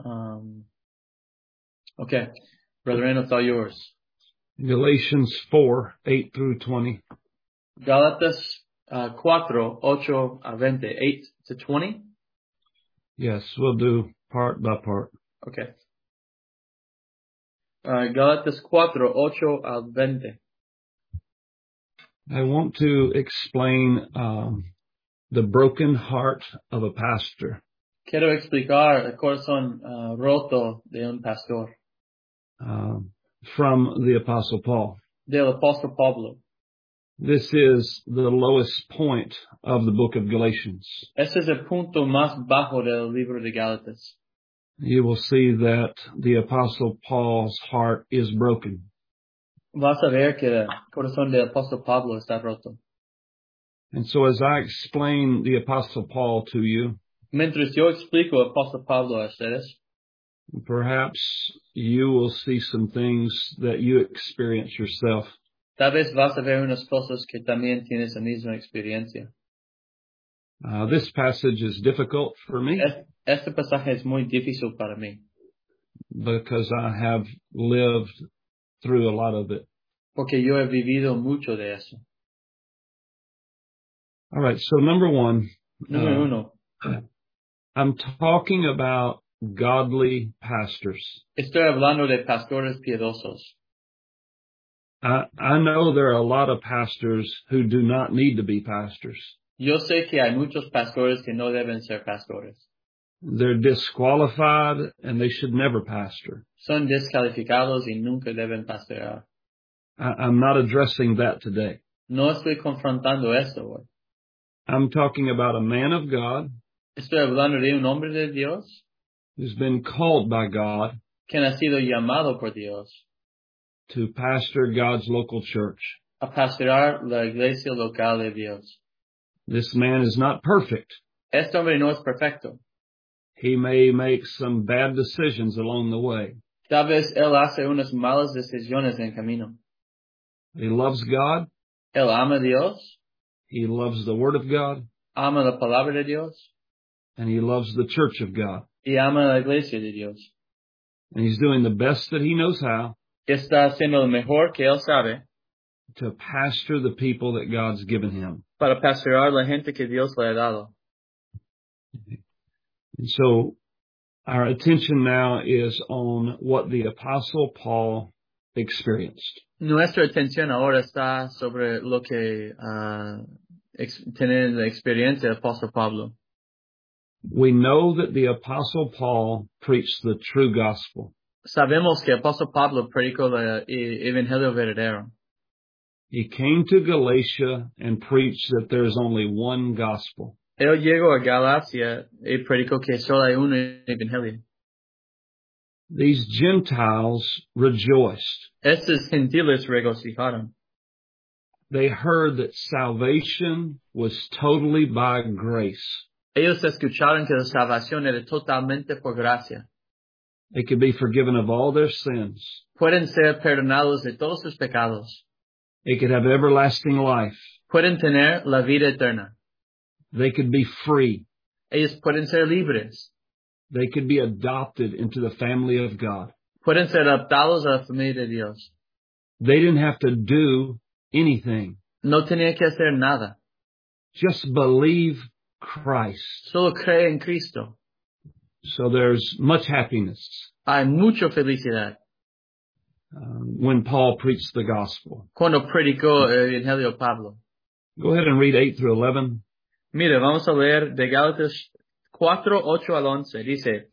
Okay. Brother Randall, it's all yours. Galatians 4:8 through 20. Gálatas 4, 8 a 20. 8 to 20? Yes, we'll do part by part. Okay. Gálatas 4, 8 al 20. I want to explain the broken heart of a pastor. Quiero explicar el corazón roto de un pastor. From the Apostle Paul. Del apóstol Pablo. This is the lowest point of the book of Galatians. Ese es el punto más bajo del libro de Gálatas. You will see that the Apostle Paul's heart is broken. Vas a ver que el corazón del apóstol Pablo está roto. And so as I explain the Apostle Paul to you, Mientras yo explico el apóstol Pablo a ustedes, perhaps you will see some things that you experience yourself. tal vez vas a ver unas cosas que también tienes la misma experiencia. This passage is difficult for me Este pasaje es muy difícil para mí. because I have lived through a lot of it. Porque yo he vivido mucho de eso. All right, so number one, Número uno, I'm talking about godly pastors. estoy hablando de pastores piadosos. I know there are a lot of pastors who do not need to be pastors. Yo sé que hay muchos pastores que no deben ser pastores. They're disqualified and they should never pastor. Son descalificados y nunca deben pastorear. I'm not addressing that today. No estoy confrontando esto hoy. I'm talking about a man of God Estoy hablando de un hombre de Dios who's been called by God quien ha sido llamado por Dios to pastor God's local church. a pastorear la iglesia local de Dios. This man is not perfect. Este hombre no es perfecto. He may make some bad decisions along the way. Tal vez él hace unas malas decisiones en camino. He loves God. Él ama a Dios, He loves the Word of God. ama la palabra de Dios And he loves the church of God. y ama la iglesia de Dios. And he's doing the best that he knows how Está haciendo lo mejor que él sabe to pastor the people that God's given him. para pastorear la gente que Dios le ha dado. And so our attention now is on what the Apostle Paul experienced. Nuestra atención ahora está sobre lo que tener la experiencia del apóstol Pablo. We know that the Apostle Paul preached the true gospel. Sabemos que el apóstol Pablo predicó el evangelio verdadero. He came to Galatia and preached that there's only one gospel. Él llegó a Galacia y predicó que solo hay un evangelio. These Gentiles rejoiced. Estos gentiles regocijaron. They heard that salvation was totally by grace. Ellos escucharon que la salvación era totalmente por gracia. They could be forgiven of all their sins. Pueden ser perdonados de todos sus pecados. They could have everlasting life. Pueden tener la vida eterna. They could be free. Ellos pueden ser libres. They could be adopted into the family of God. Pueden ser adoptados a la familia de Dios. They didn't have to do anything. No tenía que hacer nada. Just believe Christ. Solo cree en Cristo. So there's much happiness Hay mucha felicidad when Paul preached the gospel. cuando predicó el evangelio Pablo. Go ahead and read 8 through 11. Mire, vamos a leer de Gálatas 4, 8 al 11. Dice,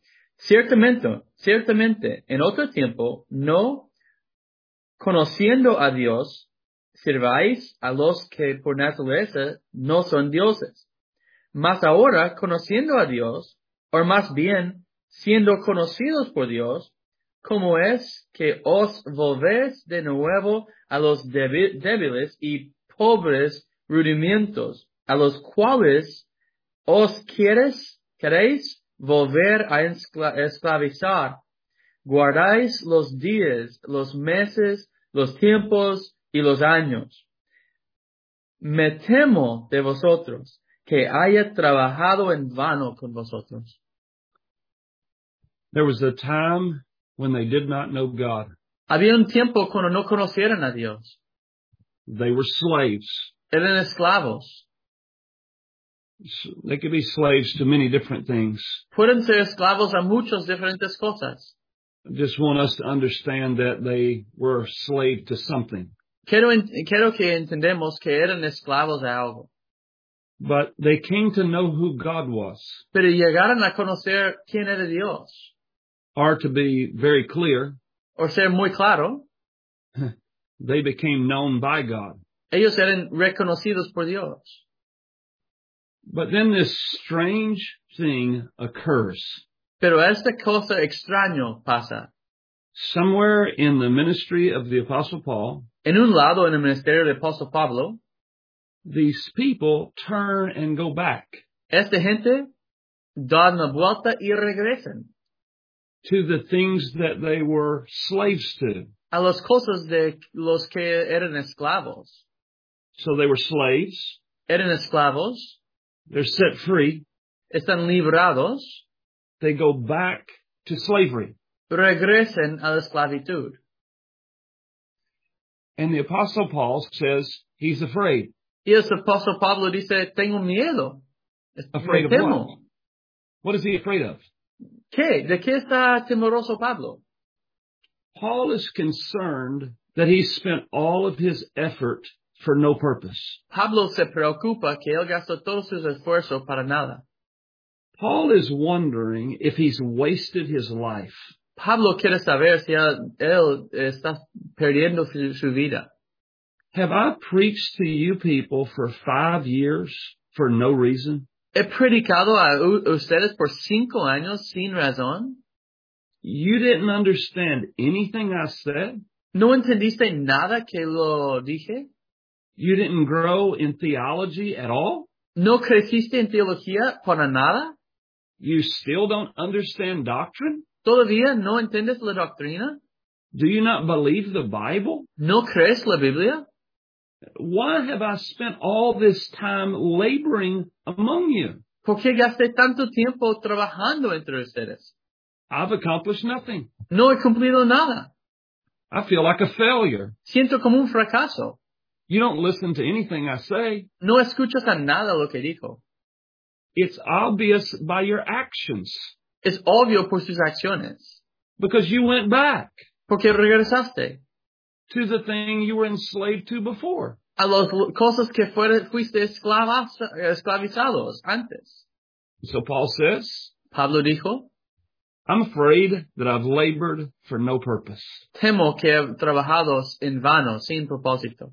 ciertamente, en otro tiempo, no conociendo a Dios, sirváis a los que por naturaleza no son dioses. Mas ahora, conociendo a Dios, o más bien, siendo conocidos por Dios, ¿cómo es que os volvéis de nuevo a los débiles y pobres rudimientos, a los cuales os queréis volver a esclavizar? Guardáis los días, los meses, los tiempos y los años. Me temo de vosotros que haya trabajado en vano con vosotros. There was a time when they did not know God. Había un tiempo cuando no conocieron a Dios. They were slaves. Eran esclavos. They could be slaves to many different things. Pueden ser esclavos a muchas diferentes cosas. I just want us to understand that they were slave to something. Quiero que entendamos que eran esclavos a algo. But they came to know who God was. Pero llegaron a conocer quién era Dios. Or to be very clear, O ser muy claro, they became known by God. ellos eran reconocidos por Dios. But then this strange thing occurs. Pero esta cosa extraño pasa. Somewhere in the ministry of the Apostle Paul, En un lado, en el ministerio del apóstol Pablo, these people turn and go back esta gente da una vuelta y regresan to the things that they were slaves to. a las cosas de los que eran esclavos. So they were slaves. Eran esclavos, They're set free. están librados, They go back to slavery. regresan a la esclavitud. And the Apostle Paul says he's afraid. Y el apóstol Pablo dice, tengo miedo. Afraid of Me temo. what? What is he afraid of? ¿Qué? ¿De qué está temeroso Pablo? Paul is concerned that he spent all of his effort for no purpose. Pablo se preocupa que él gastó todos sus esfuerzos para nada. Paul is wondering if he's wasted his life. Pablo quiere saber si él está perdiendo su vida. Have I preached to you people for 5 years for no reason? ¿He predicado a ustedes por 5 años sin razón? You didn't understand anything I said? ¿No entendiste nada que lo dije? You didn't grow in theology at all? ¿No creciste en teología para nada? You still don't understand doctrine? ¿Todavía no entiendes la doctrina? Do you not believe the Bible? ¿No crees la Biblia? Why have I spent all this time laboring among you? ¿Por qué gasté tanto tiempo trabajando entre ustedes? I've accomplished nothing. No he cumplido nada. I feel like a failure. Siento como un fracaso. You don't listen to anything I say. No escuchas a nada lo que dijo. It's obvious by your actions Es obvio por sus acciones. because you went back Porque regresaste to the thing you were enslaved to before. a las cosas que fuiste esclavizados antes. So Paul says, Pablo dijo, I'm afraid that I've labored for no purpose. temo que he trabajado en vano, sin propósito.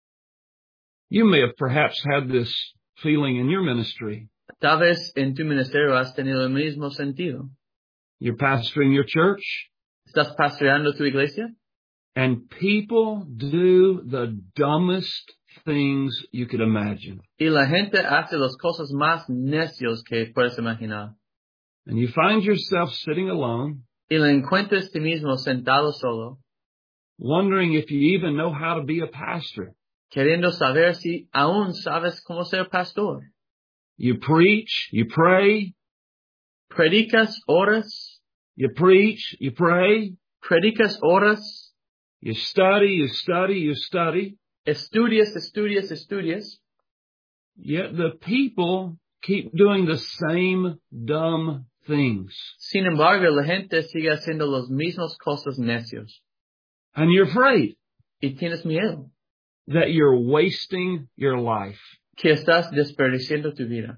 You may have perhaps had this feeling in your ministry. Tal vez en tu ministerio has tenido el mismo sentido. You're pastoring your church, ¿Estás pastoreando tu iglesia? and people do the dumbest things you could imagine. Y la gente hace las cosas más necios que puedes imaginar. And you find yourself sitting alone, Y la encuentras ti mismo sentado solo, wondering if you even know how to be a pastor. queriendo saber si aún sabes cómo ser pastor. You preach, you pray, Predicas, oras, you preach, you pray, predicas, oras, you study, you study, you study. estudias, estudias, estudias. Yet the people keep doing the same dumb things. Sin embargo, la gente sigue haciendo las mismas cosas necios. And you're afraid Y tienes miedo that you're wasting your life. que estás desperdiciando tu vida.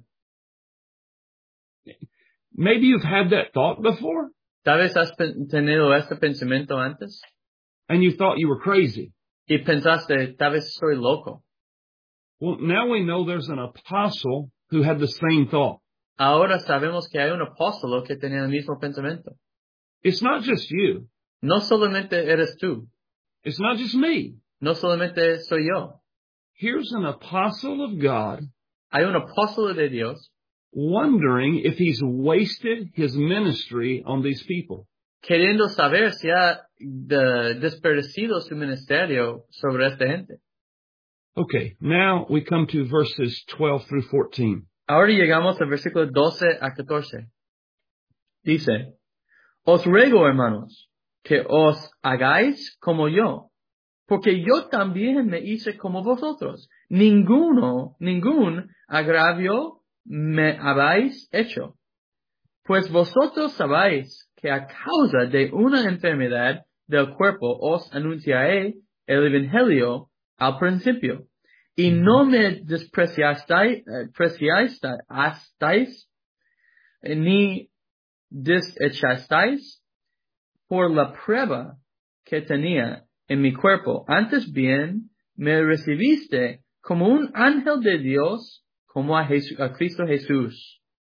Maybe you've had that thought before, Tal vez has tenido este pensamiento antes and you thought you were crazy. y pensaste, tal vez soy loco. Well, now we know there's an apostle who had the same thought. Ahora sabemos que hay un apóstolo que tenía el mismo pensamiento. It's not just you. No solamente eres tú, It's not just me. no solamente soy yo. Here's an apostle of God Hay un apóstolo de Dios wondering if he's wasted his ministry on these people. queriendo saber si ha desperdiciado su ministerio sobre esta gente. Okay, now we come to verses 12 through 14. Ahora llegamos al versículo 12 a 14. Dice, Os ruego, hermanos, que os hagáis como yo, porque yo también me hice como vosotros. Ningún agravio me habéis hecho. Pues vosotros sabéis que a causa de una enfermedad del cuerpo os anunciaré el evangelio al principio, y no me despreciasteis, ni desechasteis por la prueba que tenía en mi cuerpo. Antes bien, me recibiste como un ángel de Dios, como a Cristo Jesús.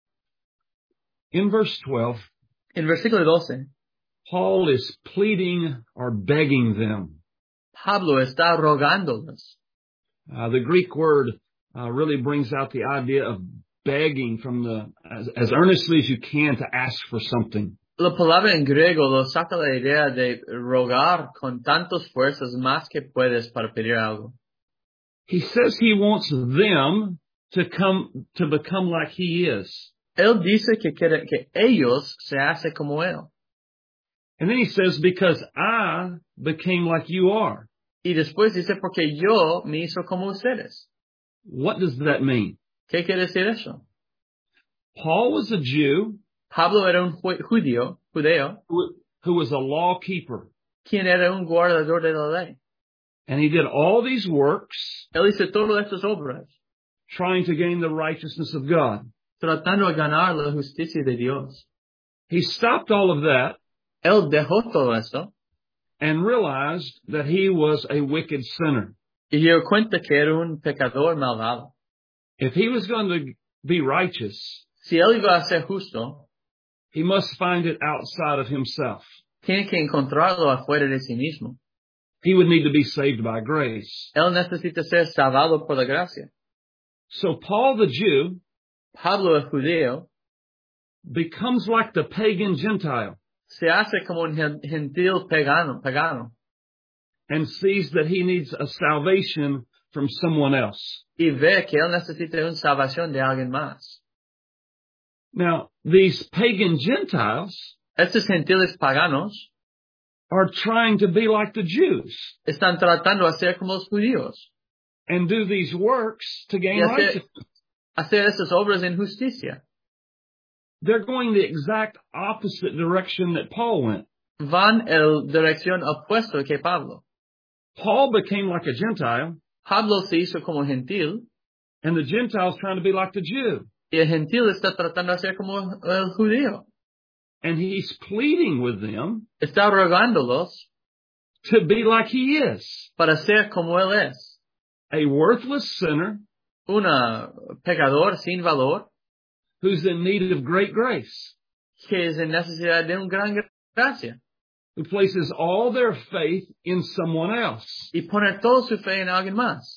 In verse 12, En versículo 12, Paul is pleading or begging them. Pablo está rogándoles. The Greek word really brings out the idea of begging as earnestly as you can to ask for something. La palabra en griego lo saca la idea de rogar con tantas fuerzas más que puedes para pedir algo. He says he wants them to become like he is. Él dice que quiere que ellos se hacen como él. And then he says, because I became like you are. Y después dice, porque yo me hizo como ustedes. What does that mean? ¿Qué quiere decir eso? Paul was a Jew Pablo era un judío, who was a law keeper. quien era un guardador de la ley. And he did all these works Él hizo todas estas obras, trying to gain the righteousness of God. tratando de ganar la justicia de Dios. He stopped all of that Él dejó todo esto and realized that he was a wicked sinner. y dio cuenta que era un pecador malvado. If he was going to be righteous, Si él iba a ser justo, he must find it outside of himself. tiene que encontrarlo afuera de sí mismo. He would need to be saved by grace. Él necesita ser salvado por la gracia. So Paul the Jew Pablo el judío becomes like the pagan Gentile se hace como un gentil pagano and sees that he needs a salvation from someone else. y ve que él necesita una salvación de alguien más. Now, these pagan Gentiles Estos gentiles paganos are trying to be like the Jews están tratando de ser como los judíos, and do these works to gain y righteousness. hacer esas obras en justicia. They're going the exact opposite direction that Paul went. Van en dirección opuesta que Pablo. Paul became like a Gentile, Pablo se hizo como gentil, and the Gentile's trying to be like the Jew. y el gentil está tratando de ser como el judío. And he's pleading with them Está rogándolos to be like he is, para ser como él es. a worthless sinner Un pecador sin valor who's in need of great grace, que es en necesidad de una gran gracia who places all their faith in someone else. y poner toda su fe en alguien más.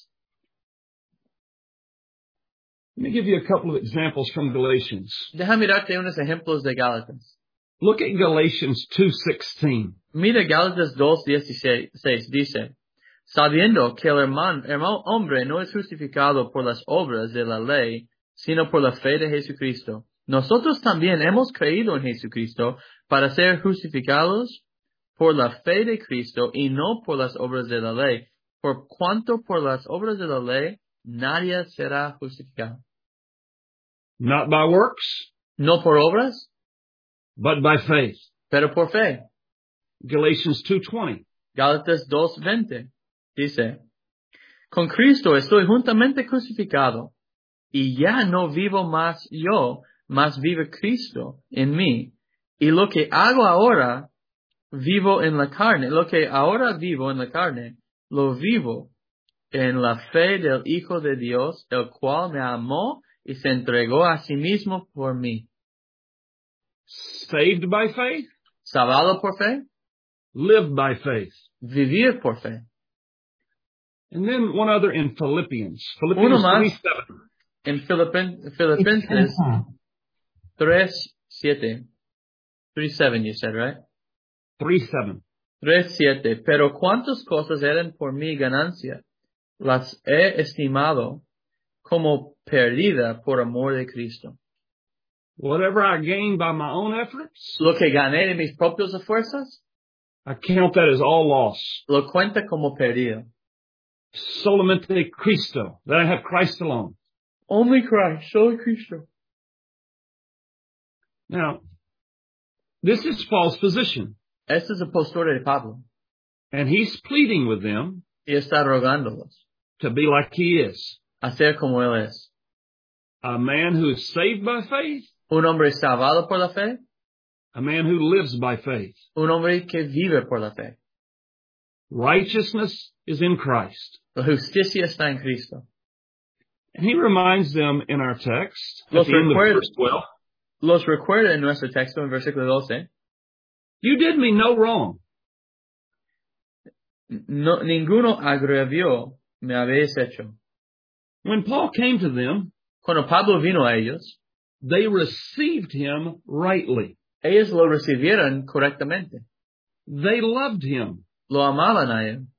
Let me give you a couple of examples from Galatians. Déjame darte unos ejemplos de Gálatas. Look at Galatians 2:16. Mira Gálatas 2:16 dice, sabiendo que el hermano hombre no es justificado por las obras de la ley, sino por la fe de Jesucristo. Nosotros también hemos creído en Jesucristo para ser justificados por la fe de Cristo y no por las obras de la ley, por cuanto por las obras de la ley nadie será justificado. Not by works, No por obras, but by faith. pero por fe. Galatians 2:20. Gálatas 2:20 dice, con Cristo estoy juntamente crucificado, y ya no vivo más yo, mas vive Cristo en mí. Y lo que hago ahora, vivo en la carne. Lo que ahora vivo en la carne, lo vivo en la fe del Hijo de Dios, el cual me amó y se entregó a sí mismo por mí. Saved by faith, Salvado por fe, lived by faith. vivir por fe. And then one other in Philippians. Uno Philippians más 3:7. en Filipenses 3:7. 3:7 you said, right? 3:7. 3:7. Pero cuántas cosas eran por mi ganancia, las he estimado como perdida por amor de Cristo. Whatever I gain by my own efforts, Lo que gané de mis propios esfuerzos, I count that as all loss. lo cuenta como perdido. Solamente Cristo, that I have Christ alone. Only Christ, solo Cristo. Now, this is Paul's position, Esta es la postura de Pablo. and he's pleading with them Y está rogándolos to be like he is. a ser como Él es. A man who is saved by faith, Un hombre salvado por la fe, a man who lives by faith. un hombre que vive por la fe. Righteousness is in Christ. La justicia está en Cristo. And he reminds them in our text, at Los the end of recuerda- verse 12, Los recuerda en nuestro texto en versículo 12. you did me no wrong. No, ninguno agravio me habéis hecho. When Paul came to them, Cuando Pablo vino a ellos, they received him rightly. ellos lo recibieron correctamente. They loved him. Lo amaban a él.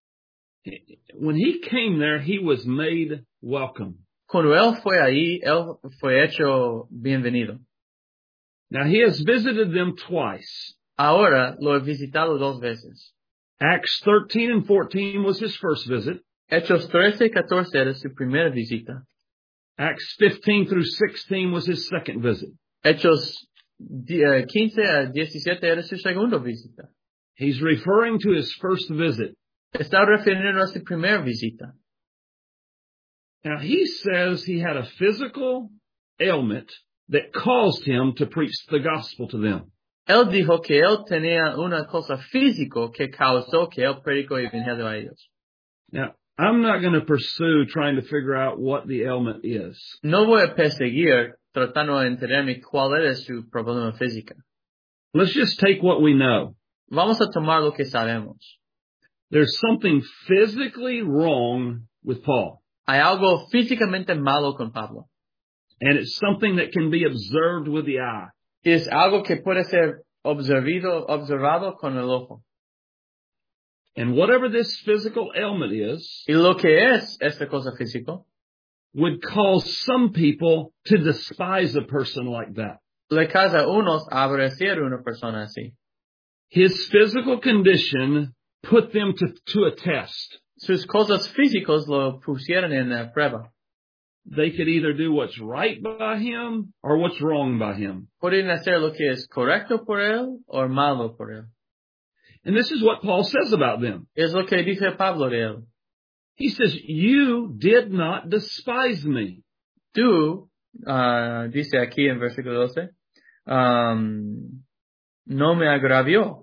When he came there, he was made welcome. Cuando él fue ahí, él fue hecho bienvenido. Now, he has visited them twice. Ahora lo he visitado 2 veces. Acts 13 and 14 was his first visit. Hechos 13 y 14 era su primera visita. Acts 15 through 16 was his second visit. Hechos 15 a 17 era su segunda visita. He's referring to his first visit. Está refiriendo a su primera visita. Now, he says he had a physical ailment that caused him to preach the gospel to them. Él dijo que él tenía una cosa física que causó que él predicó el evangelio a ellos. Now, I'm not going to pursue trying to figure out what the ailment is. No voy a perseguir tratando de enterarme cuál era su problema físico. Let's just take what we know. Vamos a tomar lo que sabemos. There's something physically wrong with Paul, Hay algo físicamente malo con Pablo. and it's something that can be observed with the eye. Es algo que puede ser observado con el ojo. And whatever this physical ailment is, Y lo que es esta cosa física would cause some people to despise a person like that. le causa a unos a aborrecer a una persona así. His physical condition put them to a test. Sus cosas físicas lo pusieron en la prueba. They could either do what's right by him or what's wrong by him. Pueden hacer lo que es correcto por él o malo por él. And this is what Paul says about them. Es lo que dice Pablo de él. He says, you did not despise me. Tú, dice aquí en versículo 12, no me agravió.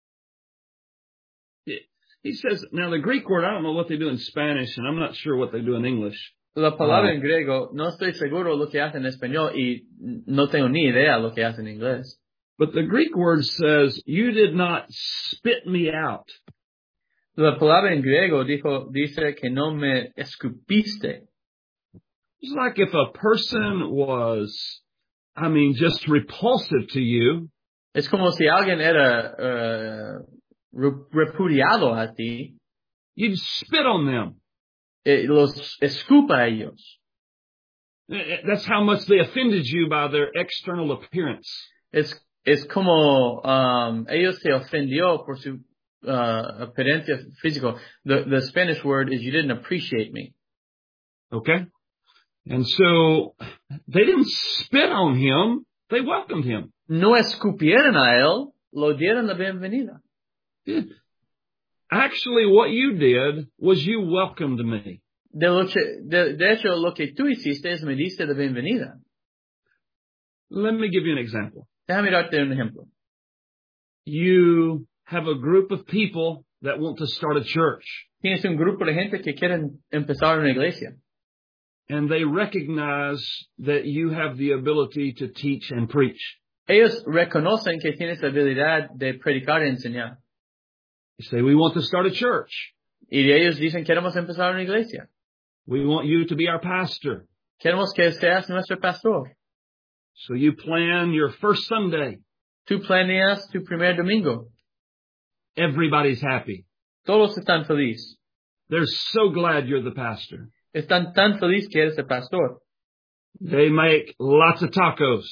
He says, now the Greek word, I don't know what they do in Spanish, and I'm not sure what they do in English. La palabra en griego, no estoy seguro lo que hace en español y no tengo ni idea lo que hace en inglés. But the Greek word says, you did not spit me out. La palabra en griego dice que no me escupiste. It's like if a person was, just repulsive to you, Es como si alguien era repudiado a ti, you'd spit on them. los escupa a ellos. That's how much they offended you by their external appearance. Es como ellos te ofendió por su apariencia físico. The Spanish word is you didn't appreciate me. Okay? And so they didn't spit on him. They welcomed him. No escupieron a él, lo dieron la bienvenida. Actually, what you did was you welcomed me. De hecho, lo que tú hiciste es me diste la bienvenida. Let me give you an example. Déjame darte un ejemplo. You have a group of people that want to start a church, Tienes un grupo de gente que quieren empezar una iglesia. and they recognize that you have the ability to teach and preach. Ellos reconocen que tienes la habilidad de predicar y enseñar. You say, we want to start a church. Y ellos dicen, queremos empezar una iglesia. We want you to be our pastor. Queremos que seas nuestro pastor. So you plan your first Sunday. Tú planeas tu primer domingo. Everybody's happy. Todos están felices. They're so glad you're the pastor. Están tan felices que eres el pastor. They make lots of tacos.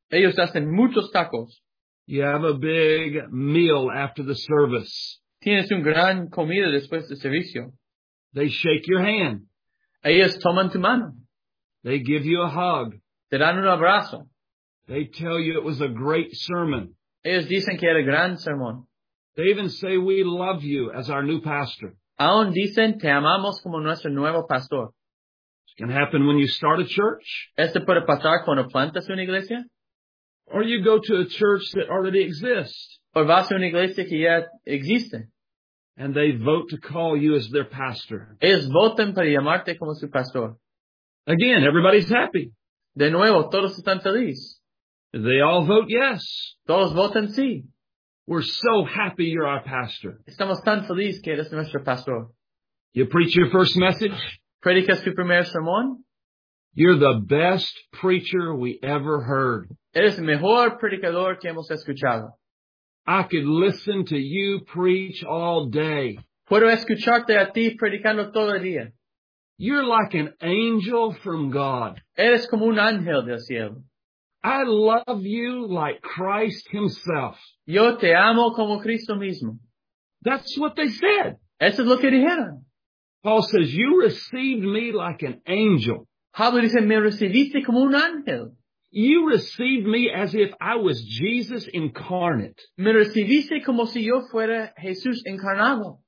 Ellos hacen muchos tacos. You have a big meal after the service. Tienes un gran comida después del servicio. They shake your hand. Ellos toman tu mano. They give you a hug. Te dan un abrazo. They tell you it was a great sermon. Ellos dicen que era gran sermón. They even say, we love you as our new pastor. Aún dicen, te amamos como nuestro nuevo pastor. It can happen when you start a church, Esto puede pasar cuando plantas una iglesia. or you go to a church that already exists, O vas a una iglesia que ya existe. and they vote to call you as their pastor. Ellos votan para llamarte como su pastor. Again, everybody's happy. De nuevo, todos están felices. They all vote yes. Todos votan sí. We're so happy you're our pastor. Estamos tan felices que eres nuestro pastor. You preach your first message. Predicas tu primer sermón. You're the best preacher we ever heard. Eres el mejor predicador que hemos escuchado. I could listen to you preach all day. Puedo escucharte a ti predicando todo el día. You're like an angel from God. Eres como un ángel del cielo. I love you like Christ himself. Yo te amo como Cristo mismo. That's what they said. Eso es lo que dijeron. Paul says, you received me like an angel. Pablo dice, me recibiste como un ángel. You received me as if I was Jesus incarnate. Me recibiste como si yo fuera Jesús encarnado.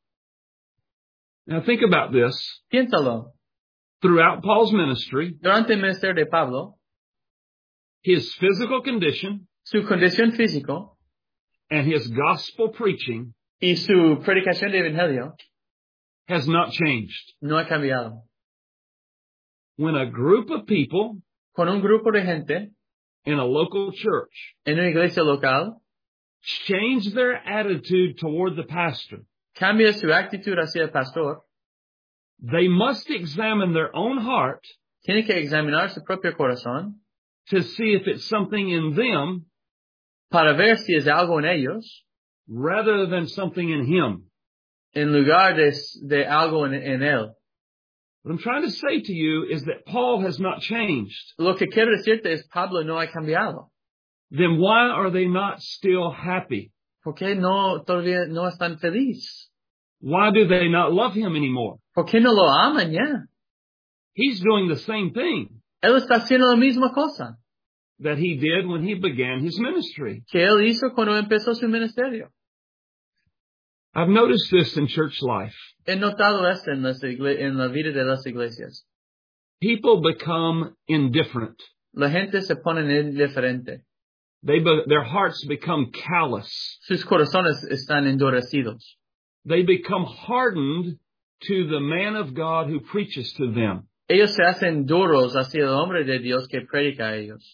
Now think about this. Piénsalo. Throughout Paul's ministry, Durante el ministerio de Pablo, his physical condition su condición físico and his gospel preaching y su predicación de evangelio has not changed. no ha cambiado. When a group of people Con un grupo de gente in a local church en una iglesia local change their attitude toward the pastor, cambia su actitud hacia el pastor, they must examine their own heart tiene que examinar su propio corazón to see if it's something in them para ver si es algo en ellos rather than something in him. en lugar de algo en él. What I'm trying to say to you is that Paul has not changed. Lo que quiero decirte es Pablo no ha cambiado. Then why are they not still happy? ¿Por qué todavía no están felices? Why do they not love him anymore? ¿Por qué no lo aman ya? He's doing the same thing Él está haciendo la misma cosa that he did when he began his ministry. que él hizo cuando empezó su ministerio. I've noticed this in church life. He notado esto en la vida de las iglesias. People become indifferent. La gente se pone indiferente. Their hearts become callous. Sus corazones están endurecidos. They become hardened to the man of God who preaches to them. Ellos se hacen duros hacia el hombre de Dios que predica a ellos.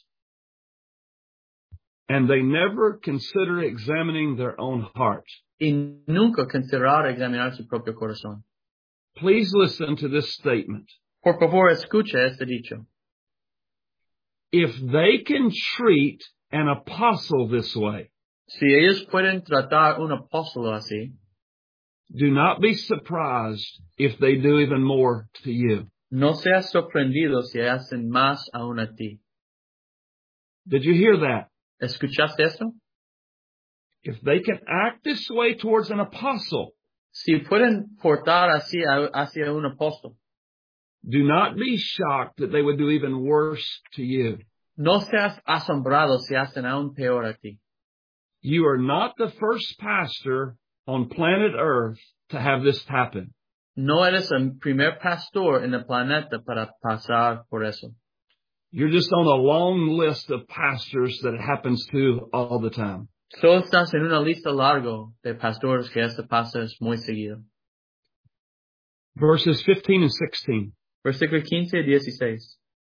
And they never consider examining their own heart. Y nunca considerar examinar su propio corazón. Please listen to this statement. Por favor, escucha este dicho. If they can treat an apostle this way, Si ellos pueden tratar un apóstol así, do not be surprised if they do even more to you. no seas sorprendido si hacen más aún a ti. Did you hear that? ¿Escuchaste esto? If they can act this way towards an apostle, Si pueden portar así hacia un apóstol, do not be shocked that they would do even worse to you. no seas asombrado si hacen aún peor a ti. You are not the first pastor on planet Earth to have this happen. No eres el primer pastor en el planeta para pasar por eso. You're just on a long list of pastors that it happens to all the time. Solo estás en una lista larga de pastores que esto pasa muy seguido. Verses 15 and 16. Versículo 15 y 16.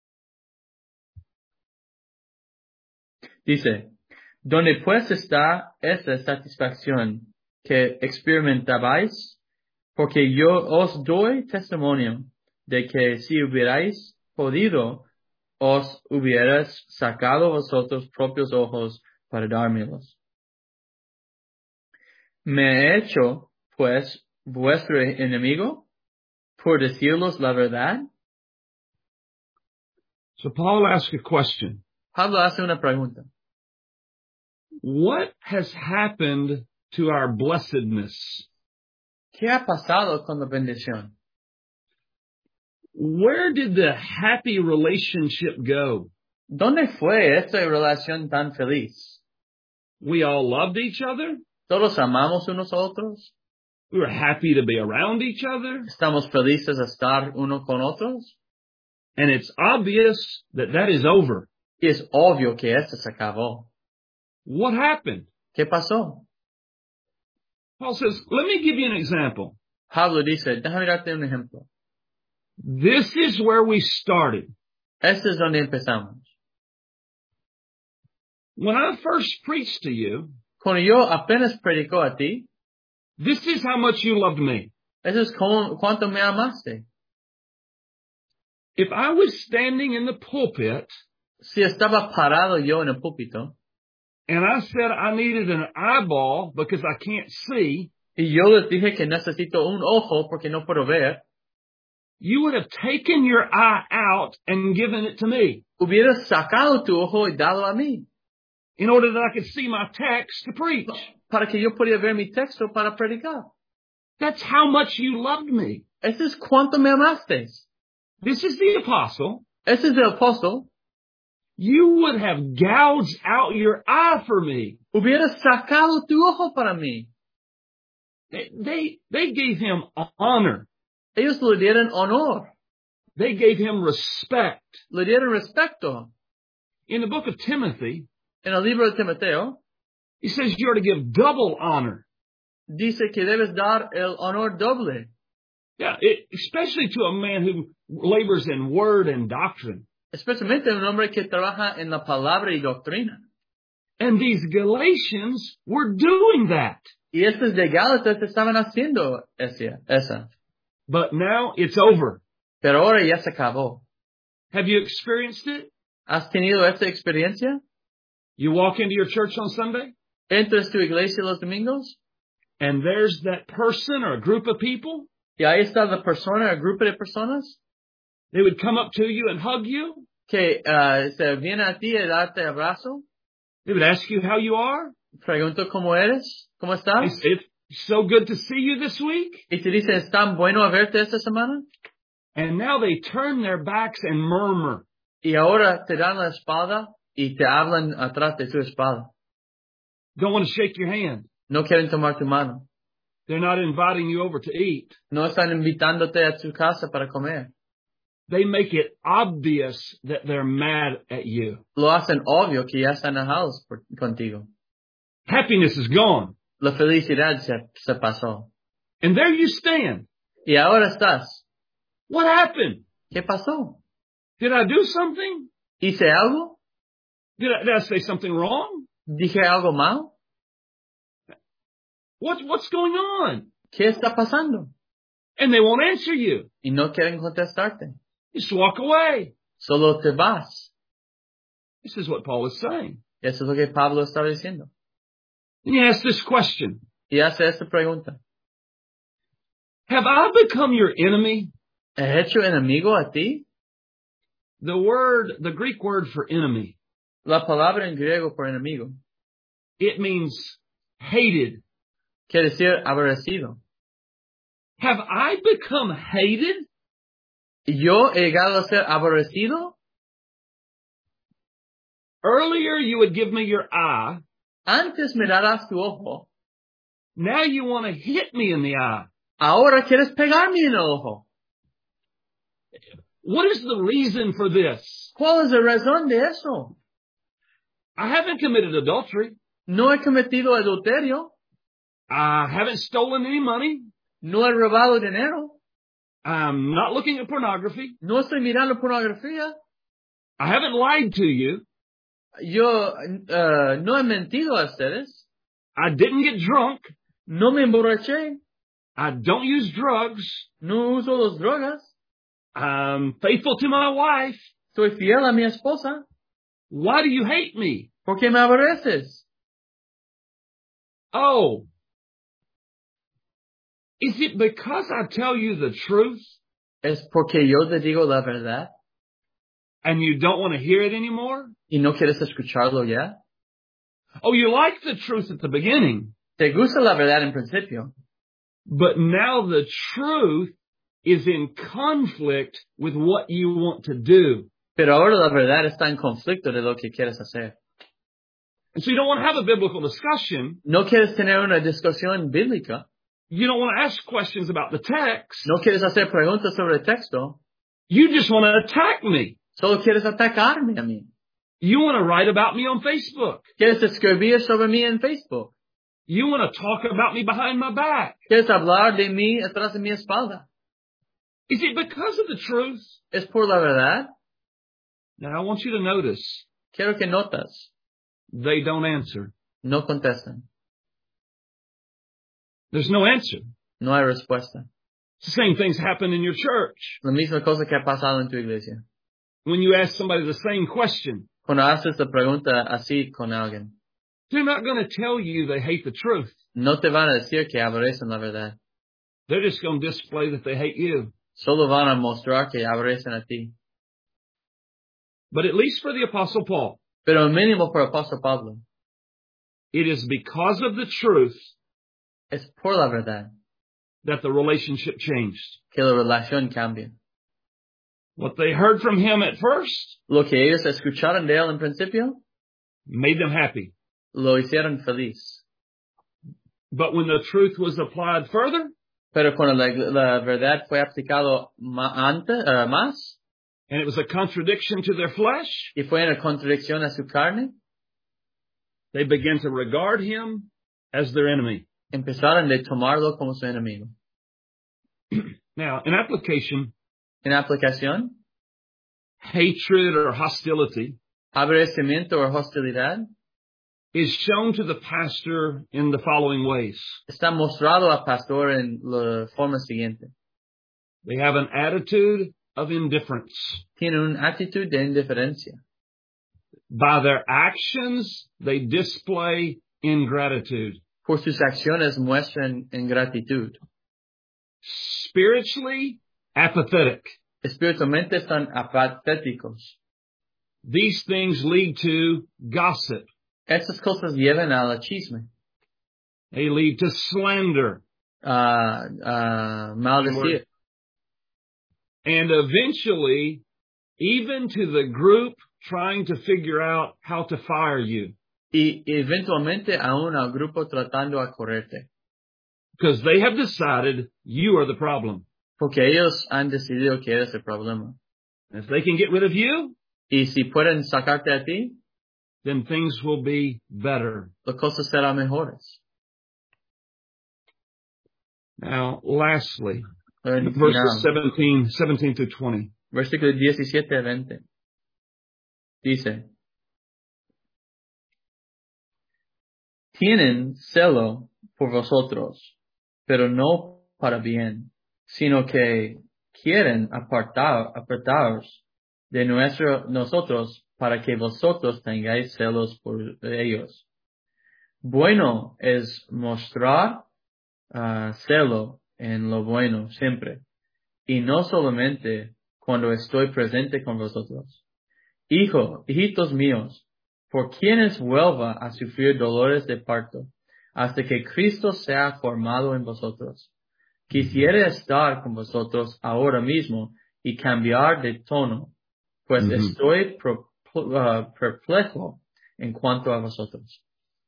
Dice, ¿dónde pues está esa satisfacción que experimentabais? Porque yo os doy testimonio de que si hubierais podido, os hubieras sacado vosotros propios ojos para dármelos. ¿Me he hecho, pues, vuestro enemigo por decirlos la verdad? So Paul asks a question. Pablo hace una pregunta. What has happened to our blessedness? ¿Qué ha pasado con la bendición? Where did the happy relationship go? ¿Dónde fue esta relación tan feliz? We all loved each other. ¿Todos amamos unos a otros? We were happy to be around each other. ¿Estamos felices de estar uno con otros? And it's obvious that that is over. Y es obvio que esto se acabó. What happened? ¿Qué pasó? Paul says, let me give you an example. Pablo dice, déjame darte un ejemplo. This is where we started. Este es donde empezamos. When I first preached to you, Cuando yo apenas predicó a ti, this is how much you loved me. eso es cuánto me amaste. If I was standing in the pulpit Si estaba parado yo en el púlpito, and I said I needed an eyeball because I can't see, y yo les dije que necesito un ojo porque no puedo ver, you would have taken your eye out and given it to me hubieras sacado tu ojo y dado a mí, in order that I could see my text to preach. para que yo pudiera ver mi texto para predicar. That's how much you loved me. Eso es cuánto me amaste. This is the apostle. Ese es el apóstol. You would have gouged out your eye for me. Hubieras sacado tu ojo para mí. They gave him honor. Ellos le dieron honor. They gave him respect. Le dieron respeto. In the book of Timothy, En el libro de Timoteo, he says you are to give double honor. dice que debes dar el honor doble. Yeah, especially to a man who labors in word and doctrine. Especialmente un hombre que trabaja en la palabra y doctrina. And these Galatians were doing that. Y estos de Gálatas estaban haciendo esa. But now it's over. Pero ahora ya se acabó. Have you experienced it? ¿Has tenido esta experiencia? You walk into your church on Sunday, ¿Entras tu iglesia los domingos? and there's that person or a group of people. Y ahí está la persona, el grupo de personas They would come up to you and hug you. que se viene a ti y darte abrazo. They would ask you how you are. Pregunto cómo eres, cómo They estás. say, it's so good to see you this week. Y te dice, ¿es tan bueno a verte esta semana? And now they turn their backs and murmur. Y ahora te dan la espalda y te hablan atrás de tu espalda. Don't want to shake your hand. No quieren tomar tu mano. They're not inviting you over to eat. No están invitándote a tu casa para comer. They make it obvious that they're mad at you. Lo hacen obvio que ya están enojados contigo. Happiness is gone. La felicidad se pasó. And there you stand. Y ahora estás. What happened? ¿Qué pasó? Did I do something? ¿Hice algo? Did I say something wrong? ¿Dije algo mal? What's going on? ¿Qué está pasando? And they won't answer you. Y no quieren contestarte. Just walk away. Solo te vas. This is what Paul is saying. Eso es lo que Pablo está diciendo. And he asks this question. Y hace esta pregunta. Have I become your enemy? ¿He hecho enemigo a ti? The Greek word for enemy, La palabra en griego por enemigo it means hated. quiere decir aborrecido. Have I become hated? ¿Yo he llegado a ser aborrecido? Earlier you would give me your eye. Antes me darás tu ojo. Now you want to hit me in the eye. Ahora quieres pegarme en el ojo. What is the reason for this? ¿Cuál es la razón de eso? I haven't committed adultery. No he cometido adulterio. I haven't stolen any money. No he robado dinero. I'm not looking at pornography. No estoy mirando pornografía. I haven't lied to you. Yo no he mentido a ustedes. I didn't get drunk. No me emborraché. I don't use drugs. No uso las drogas. I'm faithful to my wife. Soy fiel a mi esposa. Why do you hate me? ¿Por qué me aborreces? Oh, is it because I tell you the truth ¿Es porque yo te digo la verdad and you don't want to hear it anymore? y no quieres escucharlo ya? Oh, you like the truth at the beginning, Te gusta la verdad en principio, but now the truth is in conflict with what you want to do. pero ahora la verdad está en conflicto de lo que quieres hacer. And so you don't want to have a biblical discussion. No quieres tener una discusión bíblica. You don't want to ask questions about the text. No quieres hacer preguntas sobre el texto. You just want to attack me. Solo quieres atacarme a mí. You want to write about me on Facebook. Quieres escribir sobre mí en Facebook. You want to talk about me behind my back. Quieres hablar de mí atrás de mi espalda. Is it because of the truth? ¿Es por la verdad? Now I want you to notice, Quiero que notas. they don't answer. No contestan. There's no answer. No hay respuesta. It's the same things happen in your church. La misma cosa que ha pasado en tu iglesia. When you ask somebody the same question, Cuando haces la pregunta así con alguien, they're not going to tell you they hate the truth. no te van a decir que aborrecen la verdad. They're just going to display that they hate you. Solo van a mostrar que aborrecen a ti. But at least for the Apostle Paul, Pero mínimo por el apóstol Pablo, it is because of the truth es por la verdad that the relationship changed. que la relación cambia. What they heard from him at first Lo que ellos escucharon de él en principio, made them happy. lo hicieron feliz. But when the truth was applied further, Pero cuando la verdad fue aplicado más, and it was a contradiction to their flesh, y fue una contradicción a su carne, they began to regard him as their enemy. empezaron de tomarlo como su enemigo. Now, in application, En aplicación, hatred or hostility aborrecimiento o hostilidad is shown to the pastor in the following ways. está mostrado al pastor en la forma siguiente. They have an attitude of indifference. Tiene una actitud de indiferencia. By their actions, they display ingratitude. Por sus acciones muestran ingratitud. Spiritually, apathetic. Espiritualmente están apatéticos. These things lead to gossip. Estas cosas llevan a la chisme, They lead to slander. maldecir. And eventually, even to the group trying to figure out how to fire you. Y eventualmente aún al grupo tratando a correrte. Because they have decided you are the problem. Porque ellos han decidido que eres el problema. And if they can get rid of you, Y si pueden sacarte a ti, then things will be better. las cosas serán mejores. Now, lastly, Al verses final, 17 through 20. versículo 17 a 20. Dice, tienen celo por vosotros, pero no para bien, sino que quieren apartaros de nosotros para que vosotros tengáis celos por ellos. Bueno es mostrar celo en lo bueno siempre, y no solamente cuando estoy presente con vosotros. Hijitos míos, por quienes vuelva a sufrir dolores de parto, hasta que Cristo sea formado en vosotros. Quisiera estar con vosotros ahora mismo y cambiar de tono, pues estoy perplejo en cuanto a vosotros.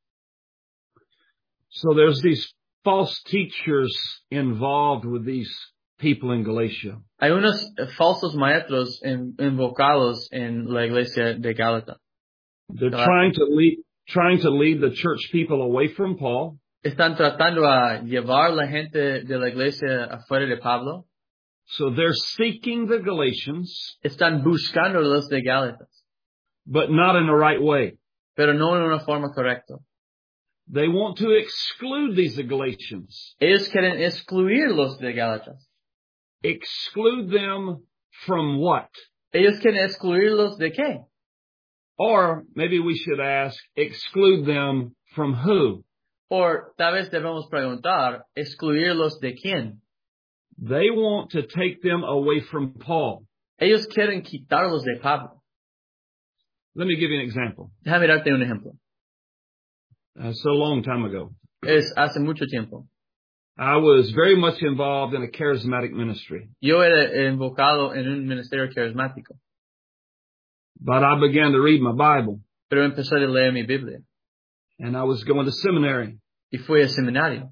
So there's these false teachers involved with these people in Galatia. Hay unos falsos maestros invocados en la iglesia de Gálatas. They're trying to lead the church people away from Paul. Están tratando a llevar la gente de la iglesia afuera de Pablo. So they're seeking the Galatians, Están buscando los de Gálatas, but not in the right way. pero no en una forma correcta. They want to exclude these Galatians. Ellos quieren excluir los de Gálatas. Exclude them from what? Ellos quieren excluirlos de qué? Or maybe we should ask, exclude them from who? Or tal vez debemos preguntar, ¿excluirlos de quién? They want to take them away from Paul. Ellos quieren quitarlos de Pablo. Let me give you an example. Déjame darte un ejemplo. It's a long time ago. Es hace mucho tiempo. I was very much involved in a charismatic ministry. Yo era invocado en un ministerio carismático, But I began to read my Bible, pero empecé a leer mi Biblia and I was going to seminary. y fui al seminario.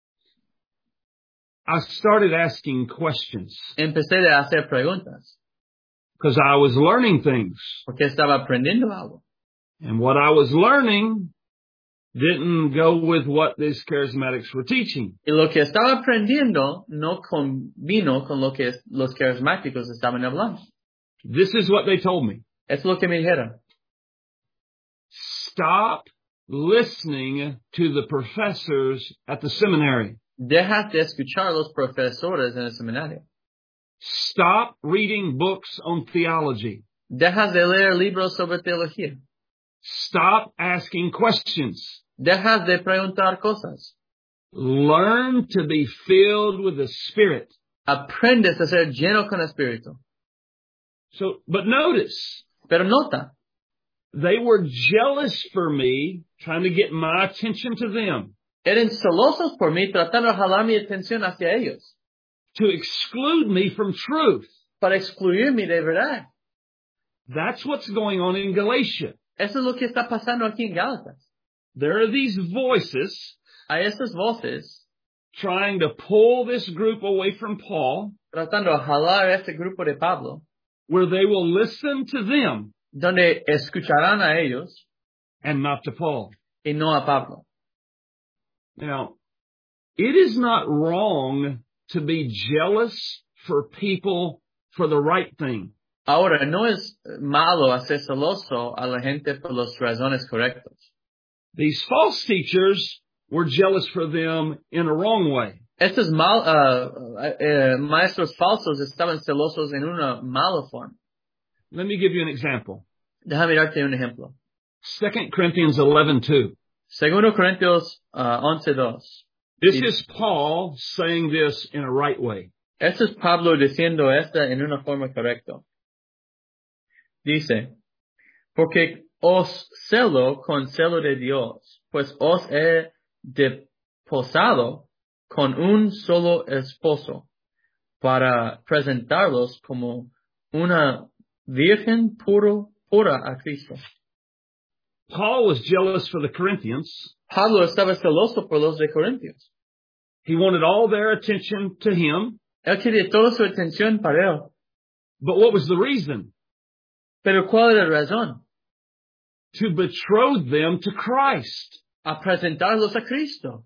I started asking questions Empecé a hacer preguntas because I was learning things. porque estaba aprendiendo algo. And what I was learning didn't go with what these charismatics were teaching. Y lo que estaba aprendiendo no convino con lo que los carismáticos estaban hablando. This is what they told me. Es lo que me dijeron. Stop listening to the professors at the seminary. Dejas de escuchar a los profesores en el seminario. Stop reading books on theology. Dejas de leer libros sobre teología. Stop asking questions. Dejas de preguntar cosas. Learn to be filled with the Spirit. Aprendes a ser lleno con espíritu. But notice, Pero nota, they were jealous for me, trying to get my attention to them, eran celosos por mí tratando de jalar mi atención hacia ellos, to exclude me from truth. para excluirme de verdad. That's what's going on in Galatia. Eso es lo que está pasando aquí en Gálatas. There are these voices Hay esas voces trying to pull this group away from Paul, tratando de jalar a este grupo de Pablo, where they will listen to them donde escucharán a ellos and not to Paul. y no a Pablo. Now, it is not wrong to be jealous for people for the right thing. Ahora, no es malo hacer celoso a la gente por las razones correctas. These false teachers were jealous for them in a wrong way. Estos maestros falsos estaban celosos en una mala forma. Let me give you an example. Déjame darte un ejemplo. 2 Corinthians 11:2. Segundo Corintios 11:2. This is Paul saying this in a right way. Esto es Pablo diciendo esta en una forma correcta. Dice, porque os celo con celo de Dios, pues os he desposado con un solo esposo, para presentarlos como una virgen pura a Cristo. Paul was jealous for the Corinthians. Pablo estaba celoso por los de Corintios. He wanted all their attention to him. Él quería toda su atención para él. But what was the reason? Pero ¿cuál era la razón? To betroth them to Christ. A presentarlos a Cristo.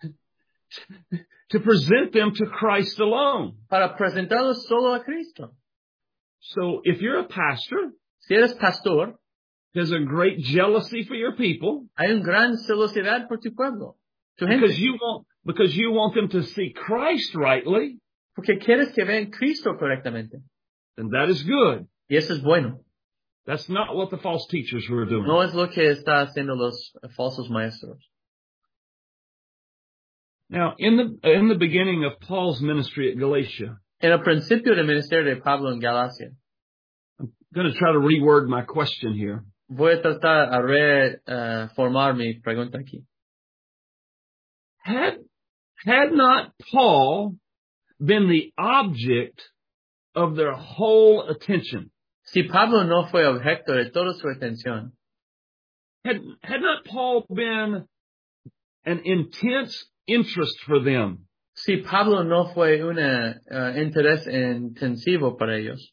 To present them to Christ alone. Para presentarlos solo a Cristo. So if you're a pastor, Si eres pastor, there's a great jealousy for your people. hay una gran celosidad por tu pueblo, tu gente. Because you want them to see Christ rightly. Porque quieres que vean Cristo correctamente. And that is good. Y eso es bueno. That's not what the false teachers were doing. No es lo que está haciendo los falsos maestros. Now, in the beginning of Paul's ministry at Galatia, En el principio del ministerio de Pablo en Galacia, I'm going to try to reword my question here. voy a tratar a reformar mi pregunta aquí. Had not Paul been the object of their whole attention, Si Pablo no fue objeto de toda su atención, had not Paul been an intense interest for them, si Pablo no fue un interés intensivo para ellos,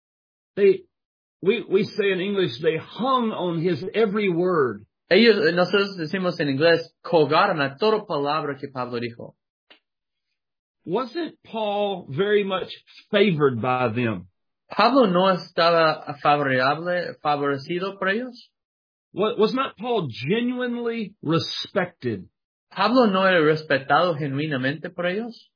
we say in English, they hung on his every word. nosotros decimos en inglés, colgaron a toda palabra que Pablo dijo. Wasn't Paul very much favored by them? Pablo no estaba favorecido por ellos. Was not Paul genuinely respected? Pablo no era respetado genuinamente por ellos.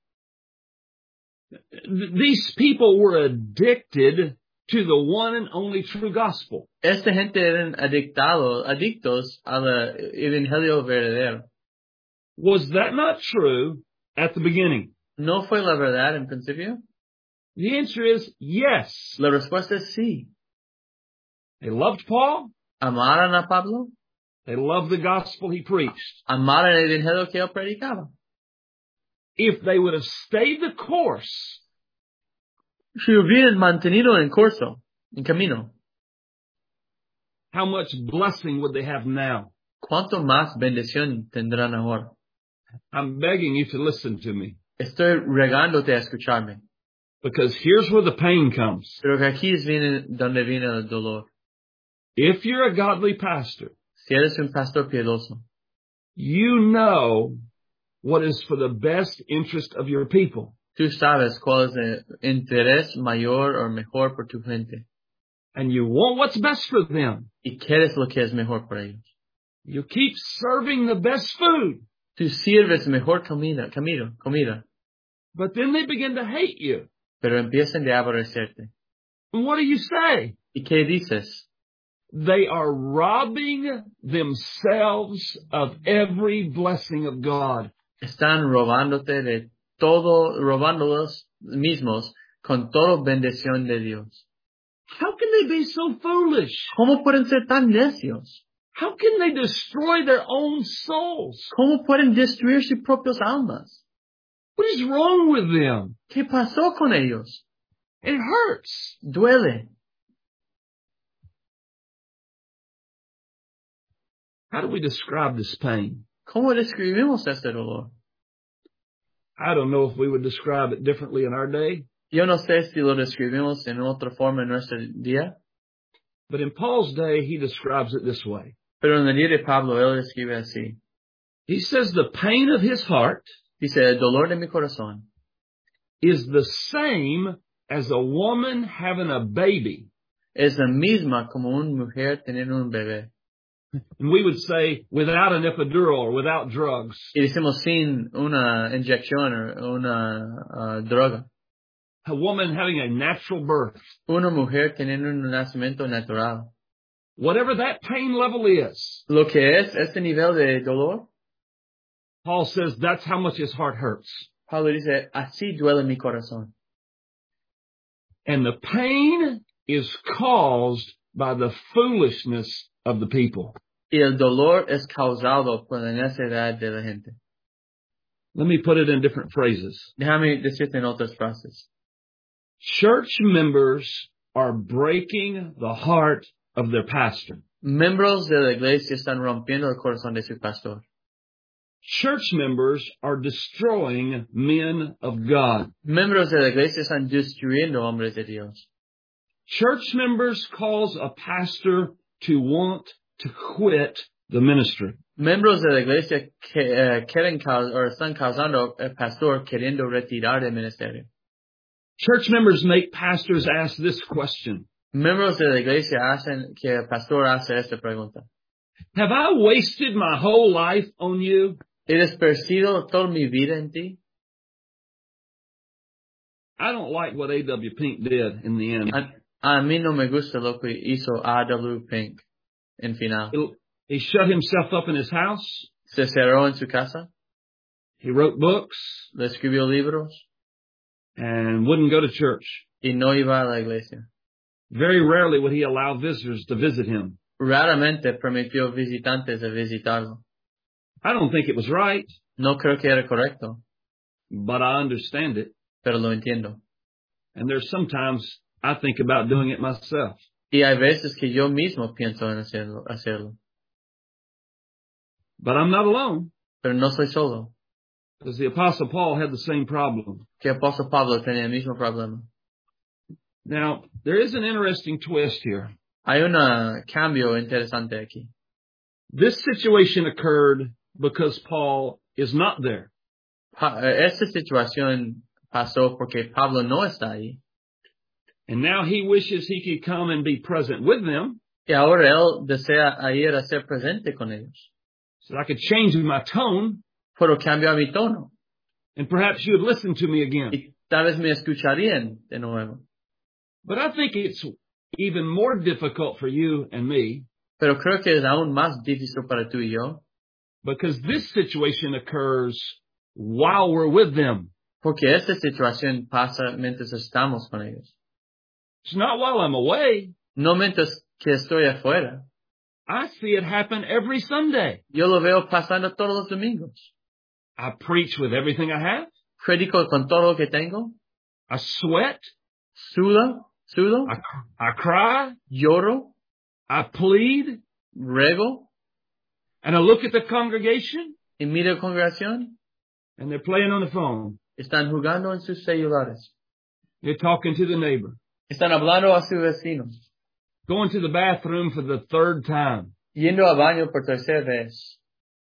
These people were addicted to the one and only true gospel. Esta gente eran adictos al evangelio verdadero. Was that not true at the beginning? ¿No fue la verdad en principio? The answer is yes. La respuesta es sí. They loved Paul. ¿Amaron a Pablo? They loved the gospel he preached. Amaban el evangelio que él predicaba. If they would have stayed the course, Si hubieran mantenido en curso, en camino, how much blessing would they have now? ¿cuánto más bendición tendrán ahora? I'm begging you to listen to me, Estoy regándote a escucharme. because here's where the pain comes. Pero que aquí es donde viene el dolor. If you're a godly pastor, Si eres un pastor piadoso, you know what is for the best interest of your people. tú sabes cuál es el interés mayor o mejor por tu gente. And you want what's best for them. Y quieres lo que es mejor para ellos. You keep serving the best food. Tú sirves mejor comida. But then they begin to hate you. Pero empiezan de aborrecerte. And what do you say? ¿Y qué dices? They are robbing themselves of every blessing of God. Están robándote de todo, robándolos mismos con toda bendición de Dios. How can they be so foolish? ¿Cómo pueden ser tan necios? How can they destroy their own souls? ¿Cómo pueden destruir sus propias almas? What is wrong with them? ¿Qué pasó con ellos? It hurts. Duele. How do we describe this pain? ¿Cómo describimos este dolor? I don't know if we would describe it differently in our day, Yo no sé si lo describimos en otra forma en nuestro día, but in Paul's day, he describes it this way. pero en el día de Pablo él escribe así. He says the pain of his heart Dice, el dolor de mi corazón is the same as a woman having a baby. es la misma como una mujer teniendo un bebé. And we would say without an epidural or without drugs. Y decimos sin una inyección o una droga. A woman having a natural birth. Una mujer teniendo un nacimiento natural. Whatever that pain level is, Lo que es este nivel de dolor, Paul says that's how much his heart hurts. Pablo dice, así duele mi corazón. And the pain is caused by the foolishness of the people. Y el dolor es causado por la necedad de la gente. Let me put it in different phrases. Déjame decirte en otras frases. Church members are breaking the heart of their pastor. Miembros de la iglesia están rompiendo el corazón de su pastor. Church members are destroying men of God. Miembros de la iglesia están destruyendo hombres de Dios. Church members cause a pastor to want to quit the ministry. Miembros de la iglesia que quieren o están causando el pastor queriendo retirar del ministerio. Church members make pastors ask this question. Miembros de la iglesia hacen que el pastor hace esta pregunta. Have I wasted my whole life on you? ¿He desperdiciado toda mi vida en ti? I don't like what A.W. Pink did in the end. A mí no me gusta lo que hizo A.W. Pink en final. He shut himself up in his house. Se cerró en su casa. He wrote books. Le escribió libros. And wouldn't go to church. Y no iba a la iglesia. Very rarely would he allow visitors to visit him. Raramente permitió visitantes a visitarlo. I don't think it was right. No creo que era correcto. But I understand it. Pero lo entiendo. And there's sometimes I think about doing it myself. Y hay veces que yo mismo pienso en hacerlo. But I'm not alone. Pero no soy solo. Because the Apostle Paul had the same problem. Que el apóstol Pablo tenía el mismo problema. Now, there is an interesting twist here. Hay un cambio interesante aquí. This situation occurred because Paul is not there. Esta situación pasó porque Pablo no está ahí. And now he wishes he could come and be present with them. Y ahora él desea ir a ser presente con ellos. So I could change my tone. Pero cambiar mi tono. And perhaps you would listen to me again. Y tal vez me escucharían de nuevo. But I think it's even more difficult for you and me. Pero creo que es aún más difícil para tú y yo. Because this situation occurs while we're with them. Porque esta situación pasa mientras estamos con ellos. It's not while I'm away. No mientras que estoy afuera. I see it happen every Sunday. Yo lo veo pasando todos los domingos. I preach with everything I have. Predico con todo lo que tengo. I sweat. Sudo. I cry. Lloro. I plead. Ruego. And I look at the congregation. Y miro congregación. And they're playing on the phone. Están jugando en sus celulares. They're talking to the neighbor. Están hablando a sus vecinos. Going to the bathroom for the third time. Yendo al baño por tercera vez.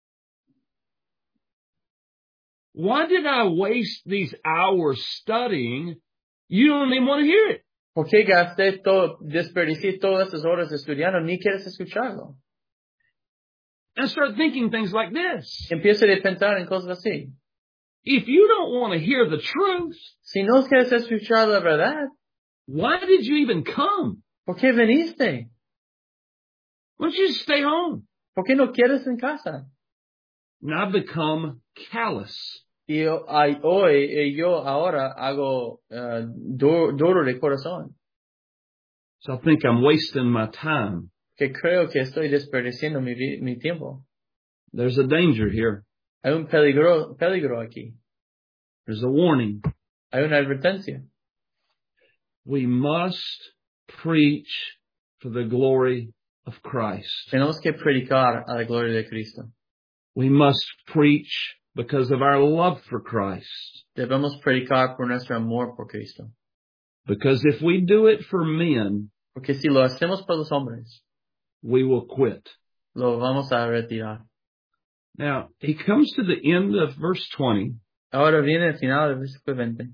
Why did I waste these hours studying? You don't even want to hear it. ¿Por qué desperdicié todas esas horas estudiando? Ni quieres escucharlo. And start thinking things like this. Empieza a pensar en cosas así. If you don't want to hear the truth, si no quieres escuchar la verdad, why did you even come? ¿Por qué viniste? Why don't you just stay home? ¿Por qué no quieres en casa? And I've become callous. Y yo ahora hago duro de corazón. So I think I'm wasting my time. Que creo que estoy desperdiciando mi tiempo. There's a danger here. Hay un peligro aquí. There's a warning. Hay una advertencia. We must preach for the glory of Christ. Tenemos que predicar a la gloria de Cristo. We must preach because of our love for Christ. Debemos predicar por nuestro amor por Cristo. Because if we do it for men, porque si lo hacemos por los hombres, we will quit. Lo vamos a retirar. Now, he comes to the end of verse 20. Ahora viene el final del versículo 20.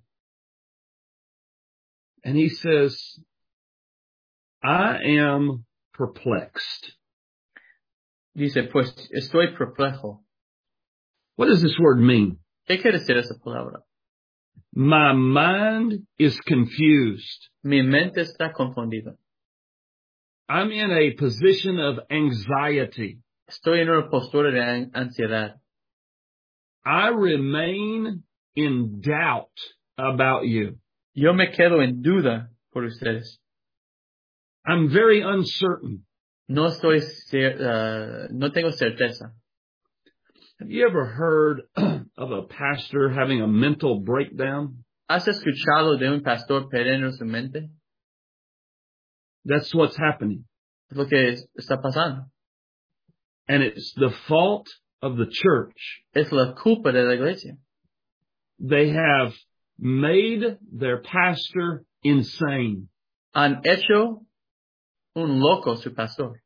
And he says, I am perplexed. Dice, pues estoy perplejo. What does this word mean? ¿Qué quiere decir esa palabra? My mind is confused. Mi mente está confundida. I'm in a position of anxiety. Estoy en una postura de ansiedad. I remain in doubt about you. Yo me quedo en duda por ustedes. I'm very uncertain. No tengo certeza. Have you ever heard of a pastor having a mental breakdown? ¿Has escuchado de un pastor perdiendo su mente? That's what's happening. Es lo que está pasando. And it's the fault of the church. Es la culpa de la iglesia. They have made their pastor insane. Han hecho un loco su pastor.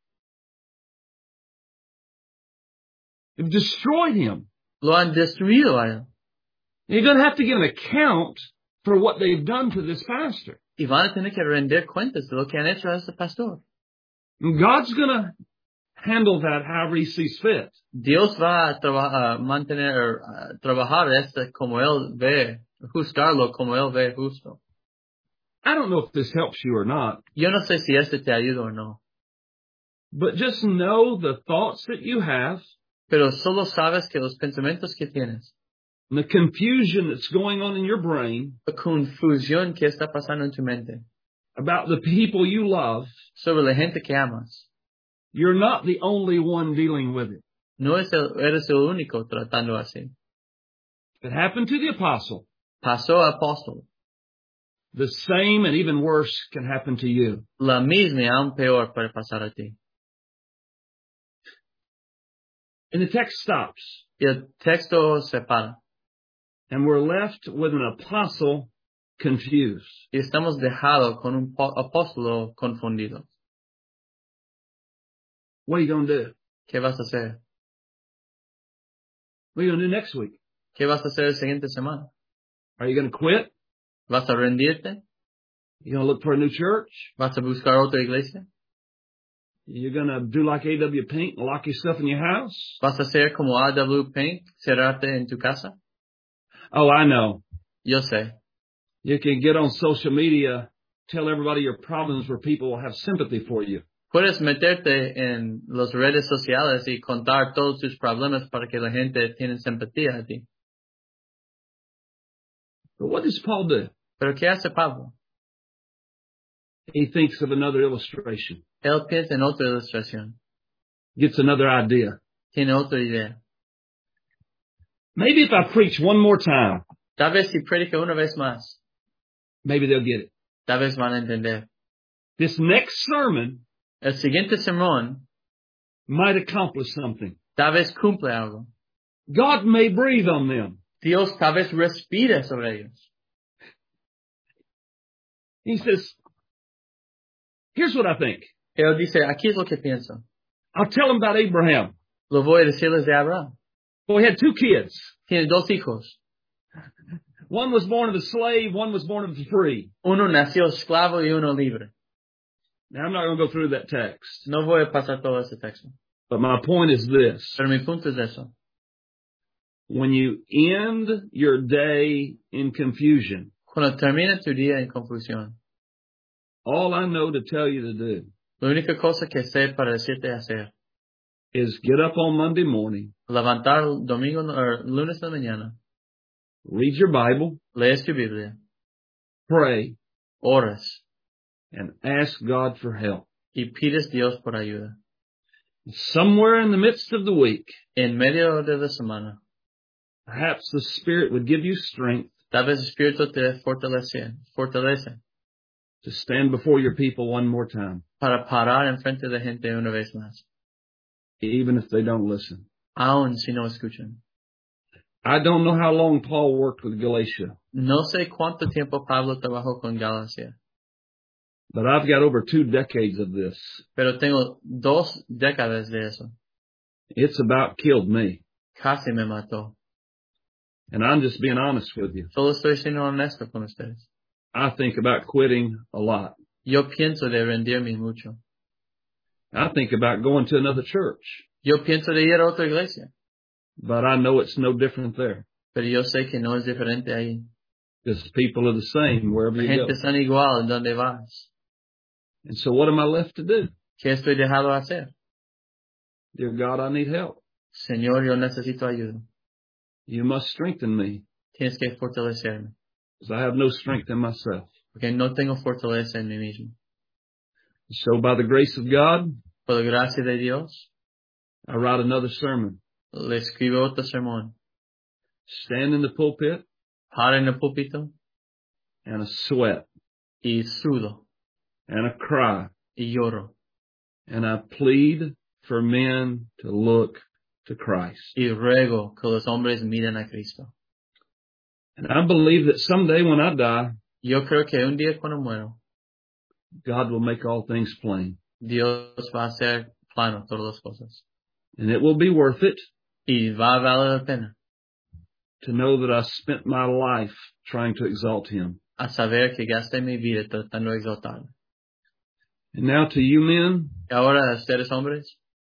They've destroyed him. Lo han destruido a él. You're going to have to give an account for what they've done to this pastor. Y van a tener que rendir cuentas de lo que han hecho a este pastor. And God's going to handle that however he sees fit. Dios va a trabajar esto como él ve, ajustarlo como él ve justo. I don't know if this helps you or not. Yo no sé si esto te ayuda o no. But just know the thoughts that you have. Pero solo sabes que los pensamientos que tienes. And the confusion that's going on in your brain. La confusión que está pasando en tu mente. About the people you love. Sobre la gente que amas. You're not the only one dealing with it. No eres el único tratando así. It happened to the apostle. Pasó al apóstol. The same and even worse can happen to you. La misma y aún peor puede pasar a ti. And the text stops. Y el texto se para. And we're left with an apostle confused. Y estamos dejados con un apóstol confundido. What are you going to do? ¿Qué vas a hacer? What are you going to do next week? ¿Qué vas a hacer la siguiente semana? Are you going to quit? ¿Vas a rendirte? You going to look for a new church? ¿Vas a buscar otra iglesia? You're going to do like A.W. Pink and lock yourself in your house? ¿Vas a hacer como A.W. Pink, cerrarte en tu casa? Oh, I know. Yo sé. You can get on social media, tell everybody your problems where people will have sympathy for you. Puedes meterte en las redes sociales y contar todos tus problemas para que la gente tenga simpatía a ti. But what does Paul do? ¿Pero qué hace Pablo? He thinks of another illustration. Él piensa en otra ilustración. gets another idea. tiene otra idea. Maybe if I preach one more time, Tal vez si predica una vez más, maybe they'll get it. tal vez van a entender. This next sermon El siguiente sermón might accomplish something. tal vez cumple algo. God may breathe on them. Dios tal vez respire sobre ellos. He says, here's what I think. Él dice, aquí es lo que pienso. I'll tell them about Abraham. Lo voy a decirles de Abraham. Well, he had 2 kids. Tiene 2 hijos. One was born of a slave, one was born of the free. Uno nació esclavo y uno libre. Now, I'm not going to go through that text. No voy a pasar todo ese texto. But my point is this. Pero mi punto es eso. When you end your day in confusion, Cuando termina tu día en confusión, all I know to tell you to do la única cosa que sé para decirte hacer, is get up on Monday morning, levantar domingo o lunes de la mañana, read your Bible, lees tu Biblia, pray, oras and ask God for help. y pides Dios por ayuda. Somewhere in the midst of the week, En medio de la semana, perhaps the Spirit would give you strength tal vez el Espíritu te fortalece to stand before your people one more time, para parar enfrente de gente una vez más, even if they don't listen. aun si no escuchan. I don't know how long Paul worked with Galatia, No sé cuánto tiempo Pablo trabajó con Galacia, but I've got over 2 decades of this. pero tengo 2 décadas de eso. It's about killed me. Casi me mató. And I'm just being honest with you. Solo estoy siendo honesto con ustedes. I think about quitting a lot. Yo pienso de rendirme mucho. I think about going to another church, Yo pienso de ir a otra iglesia, but I know it's no different there pero yo sé que no es diferente ahí. because people are the same wherever La you gente go. están igual en donde vas. And so what am I left to do? ¿Qué estoy dejado hacer? Dear God, I need help. Señor, yo necesito ayuda. You must strengthen me Tienes que fortalecerme, because I have no strength in myself. porque no tengo fortaleza en mí mismo. So by the grace of God, Por la gracia de Dios, I write another sermon, le escribo otro sermón. stand in the pulpit Paro en el púlpito and a sweat y sudo and a cry, y lloro and I plead for men to look to Christ. y ruego que los hombres miren a Cristo. And I believe that someday when I die, Yo creo que un día cuando muero, God will make all things plain. Dios va a hacer plano todas las cosas. And it will be worth it Y va a valer la pena to know that I spent my life trying to exalt Him. a saber que gasté mi vida tratando de exaltarlo. And now to you men, Y ahora, ustedes hombres,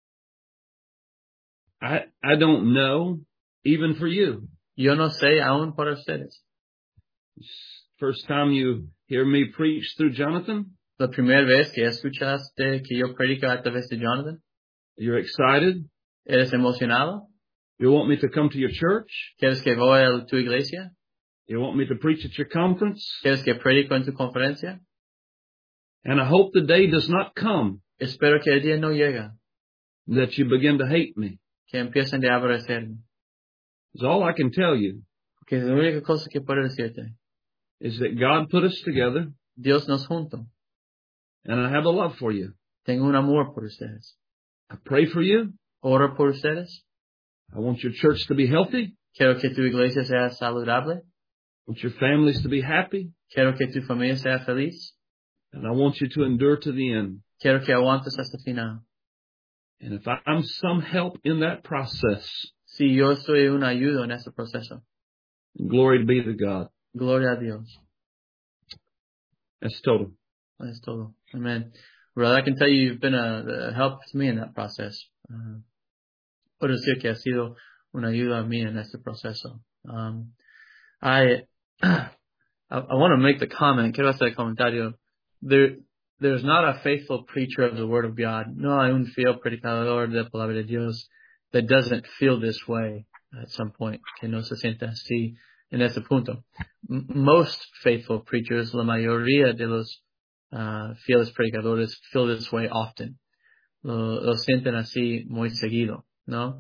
I don't know, even for you. yo no sé aún para ustedes. First time you hear me preach through Jonathan, La primera vez que escuchaste que yo predico a través de Jonathan, you're excited. ¿eres emocionado? You want me to come to your church. ¿Quieres que vaya a tu iglesia? You want me to preach at your conference. ¿Quieres que predico en tu conferencia? And I hope the day does not come Espero que el día no llegue, that you begin to hate me. que empiecen a aborrecerme. Because all I can tell you Porque la única cosa que puedo decirte, is that God put us together, Dios nos juntó. and I have a love for you. Tengo un amor por ustedes. I pray for you. Oro por ustedes. I want your church to be healthy. Quiero que tu iglesia sea saludable. I want your families to be happy. Quiero que tu familia sea feliz. And I want you to endure to the end. Quiero que aguantes hasta el final. And if I'm some help in that process, Si yo soy una ayuda en ese proceso, glory be to God. gloria a Dios. That's total. Es todo. Amen. Brother, I can tell you you've been a help to me in that process. Puedo decir que ha sido una ayuda a mí en este proceso. I want to make the comment. Quiero hacer el comentario. There's not a faithful preacher of the Word of God. No hay un fiel predicador de la palabra de Dios that doesn't feel this way at some point. Que no se sienta así en ese punto. Most faithful preachers, la mayoría de los fieles predicadores, feel this way often. lo sienten así muy seguido, ¿no?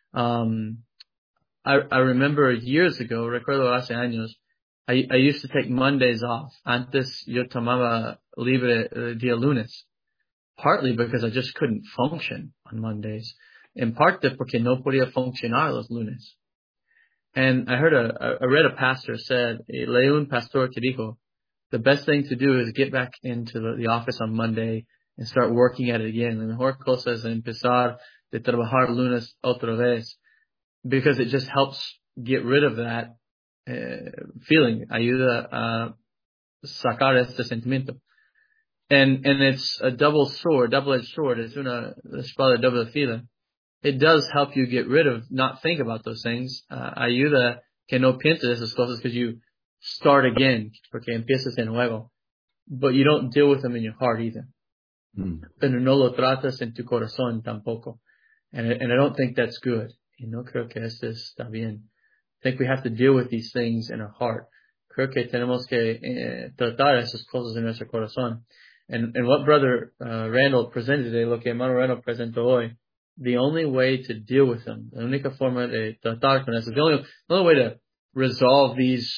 I remember years ago, recuerdo hace años, I used to take Mondays off. Antes yo tomaba libre día lunes, partly because I just couldn't function on Mondays, en parte porque no podía funcionar los lunes. And I read a pastor said, leí un pastor que dijo, the best thing to do is get back into the office on Monday and start working at it again. La mejor cosa es empezar de trabajar lunes otra vez, because it just helps get rid of that feeling. Ayuda a sacar este sentimiento. And it's a double-edged sword. Es una espada de doble filo. It does help you get rid of, not think about those things. Ayuda que no pienses esas cosas because you start again, porque empiezas de nuevo. But you don't deal with them in your heart either. Pero no lo tratas en tu corazón tampoco. And I don't think that's good. Y no creo que esto está bien. I think we have to deal with these things in our heart. Creo que tenemos que tratar esas cosas en nuestro corazón. And what Brother Randall presented today, lo que Hermano Randall presentó hoy, the only way to deal with them, la única forma de tratar con eso, the only way to resolve these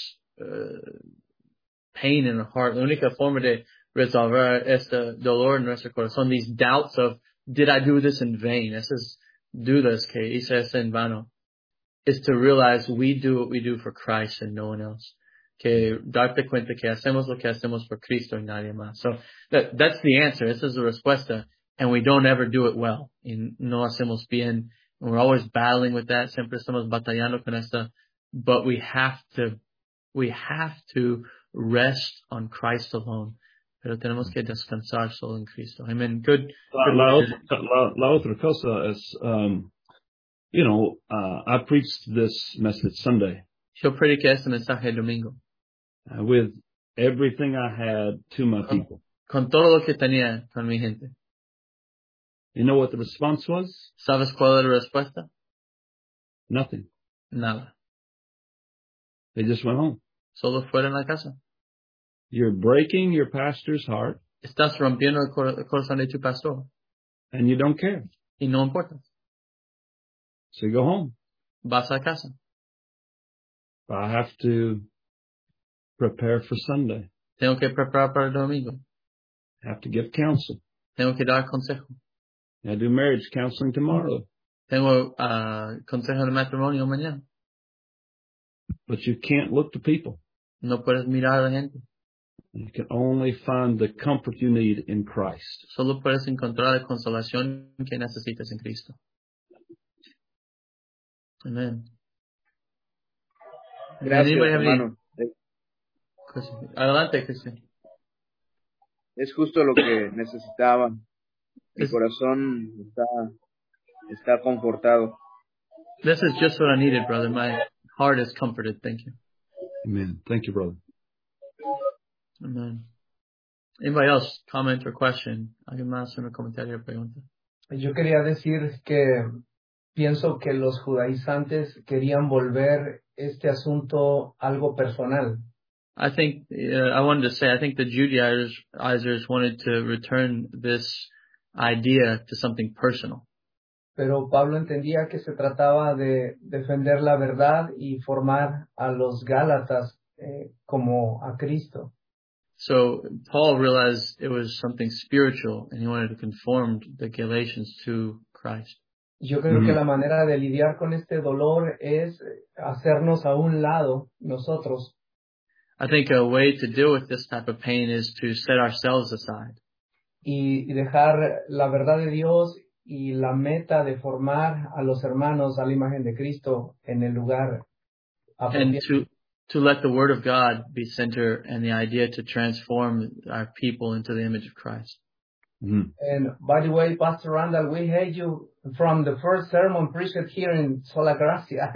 pain in our heart, la única forma de resolver este dolor en nuestro corazón, these doubts of, did I do this in vain? Esas dudas que hice eso en vano, is to realize we do what we do for Christ and no one else. Que darte cuenta que hacemos lo que hacemos por Cristo y nadie más. So that's the answer. Esa es la respuesta. And we don't ever do it well. Y no hacemos bien. And we're always battling with that. Siempre estamos batallando con esta. But we have to rest on Christ alone. Pero tenemos que descansar solo en Cristo. Amen. Good. La otra cosa es, I preached this message Sunday. Yo prediqué este mensaje el domingo. With everything I had to my people. Con todo lo que tenía con mi gente. You know what the response was? ¿Sabes cuál era la respuesta? Nothing. Nada. They just went home. Solo fueron a la casa. You're breaking your pastor's heart. Estás rompiendo el corazón de tu pastor. And you don't care. Y no importa. So you go home. Vas a casa. I have to prepare for Sunday. Tengo que preparar para el domingo. I have to give counsel. Tengo que dar consejo. I do marriage counseling tomorrow. Tengo consejo de matrimonio mañana. But you can't look to people. No puedes mirar a la gente. You can only find the comfort you need in Christ. Solo puedes encontrar la consolación que necesitas en Cristo. Amen. Gracias, hermano. Adelante, Cristian. Es justo lo que necesitaba. Mi corazón está confortado. This is just what I needed, brother. My heart is comforted. Thank you. Amen. Thank you, brother. Amen. Anybody else comment or question? ¿Alguien más un comentario o pregunta? Yo quería decir que pienso que los judaizantes querían volver este asunto algo personal. I think I think the Judaizers wanted to return this idea to something personal. Pero Pablo entendía que se trataba de defender la verdad y formar a los Gálatas como a Cristo. So Paul realized it was something spiritual and he wanted to conform the Galatians to Christ. Yo creo que la manera de lidiar con este dolor es hacernos a un lado nosotros. I think a way to deal with this type of pain is to set ourselves aside. Y dejar la verdad de Dios y la meta de formar a los hermanos a la imagen de Cristo en el lugar apropiado. And to let the Word of God be center and the idea to transform our people into the image of Christ. And by the way, Pastor Randall, we heard you from the first sermon preached here in Sola Gracia.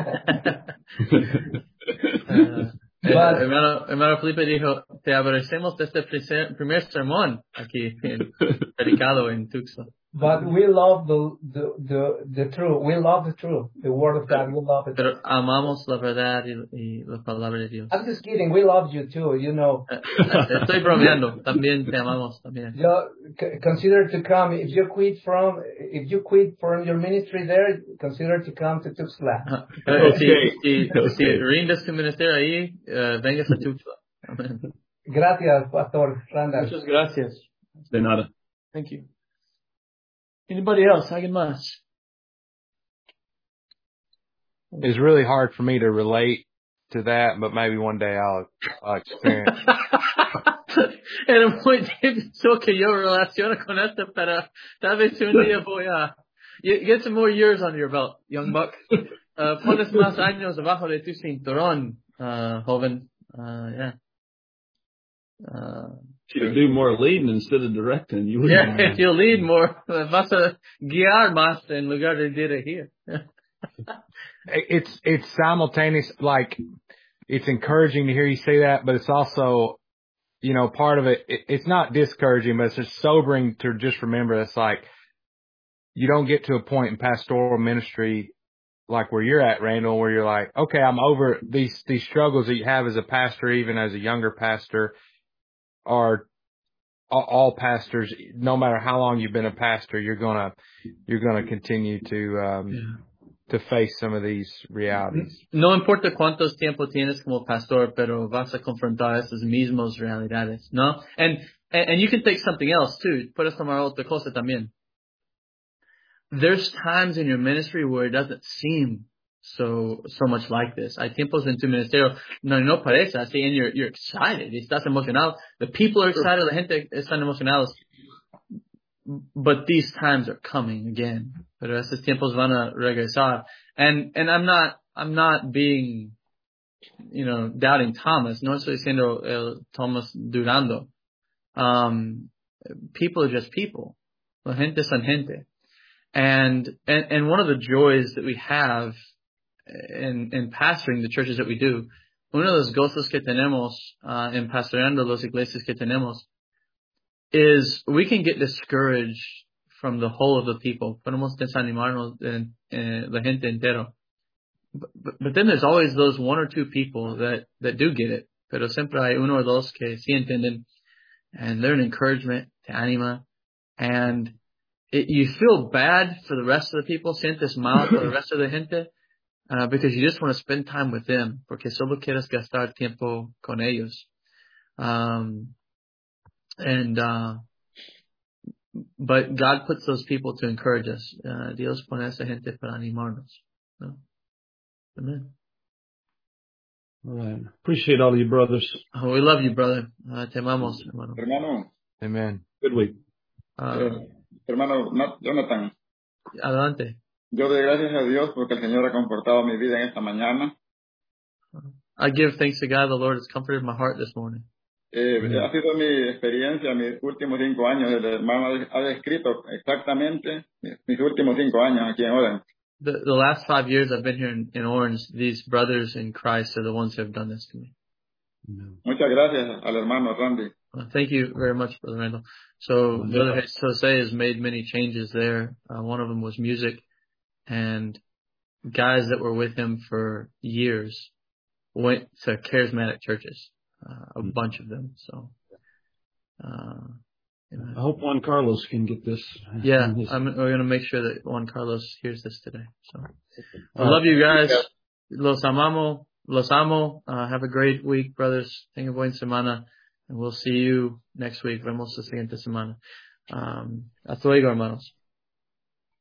Hermano Felipe dijo, te agradecemos de este primer sermón aquí predicado en Tucson. But we love the truth. We love the truth. The word of God. We love it. Pero amamos la verdad y la palabra de Dios. I'm just kidding. We love you too. You know. Estoy bromeando. También te amamos también. Consider to come. If you quit from your ministry there, consider to come to Tuxtla. Si rindes tu ministerio ahí, vengas a Tuxtla. Amen. Gracias, Pastor Randall. Muchas gracias. De nada. Thank you. Anybody else? ¿Alguien más? It's really hard for me to relate to that, but maybe one day I'll experience. Era muy difícil que yo relacione con esto, pero tal vez un día voy a get some more years under your belt, young buck. Pones más años debajo de tu cinturón, joven. Yeah. You do more leading instead of directing. If you lead more, vas a guiar más en lugar de dirigir. It's simultaneous, like, it's encouraging to hear you say that, but it's also, you know, part of it, it's not discouraging, but it's just sobering to just remember it's like, you don't get to a point in pastoral ministry like where you're at, Randall, where you're like, okay, I'm over these struggles that you have as a pastor, even as a younger pastor, are all pastors, no matter how long you've been a pastor, you're gonna continue to face some of these realities. No importa cuántos tiempo tienes como pastor, pero vas a confrontar esas mismas realidades, ¿no? And you can take something else too. Puedes tomar otra cosa también. There's times in your ministry where it doesn't seem so much like this. Hay tiempos en tu ministerio no parece así, and you're excited, estás emocionado. The people are excited, la gente están emocionados. But these times are coming again. Pero esos tiempos van a regresar. And I'm not being, you know, doubting Thomas. No estoy diciendo Thomas dudando. People are just people. La gente son gente. And one of the joys that we have in pastoring the churches that we do, uno de los gozos que tenemos en pastoreando las iglesias que tenemos is we can get discouraged from the whole of the people. Podemos desanimarnos la gente entero. But then there's always those one or two people that do get it. Pero siempre hay uno o dos que sí entienden, and they're an encouragement, te anima, and you feel bad for the rest of the people, sientes mal for the rest of the gente, because you just want to spend time with them, porque solo quieres gastar tiempo con ellos. But God puts those people to encourage us. Dios pone esa gente para animarnos. No? Amen. All right. Appreciate all of you brothers. Oh, we love you, brother. Te amamos, hermano. Hermano. Amen. Good week. Hermano Jonathan. Adelante. Yo doy gracias a Dios porque el Señor ha confortado mi vida en esta mañana. I give thanks to God. The Lord has comforted my heart this morning. Ha sido mi experiencia mis últimos 5 años. El hermano ha descrito exactamente mis últimos 5 años aquí en Orange. The last 5 years I've been here in Orange, these brothers in Christ are the ones who have done this to me. Muchas gracias al hermano Randy. Thank you very much, Brother Randall. So Brother Jose has made many changes there. One of them was music, and guys that were with him for years went to charismatic churches, a bunch of them. So, I hope Juan Carlos can get this. Yeah, we're going to make sure that Juan Carlos hears this today. So, I love you guys. Los amamos. Los amo. Have a great week, brothers. Tenga buena semana. And we'll see you next week. Vemos la siguiente semana. Hasta luego, hermanos.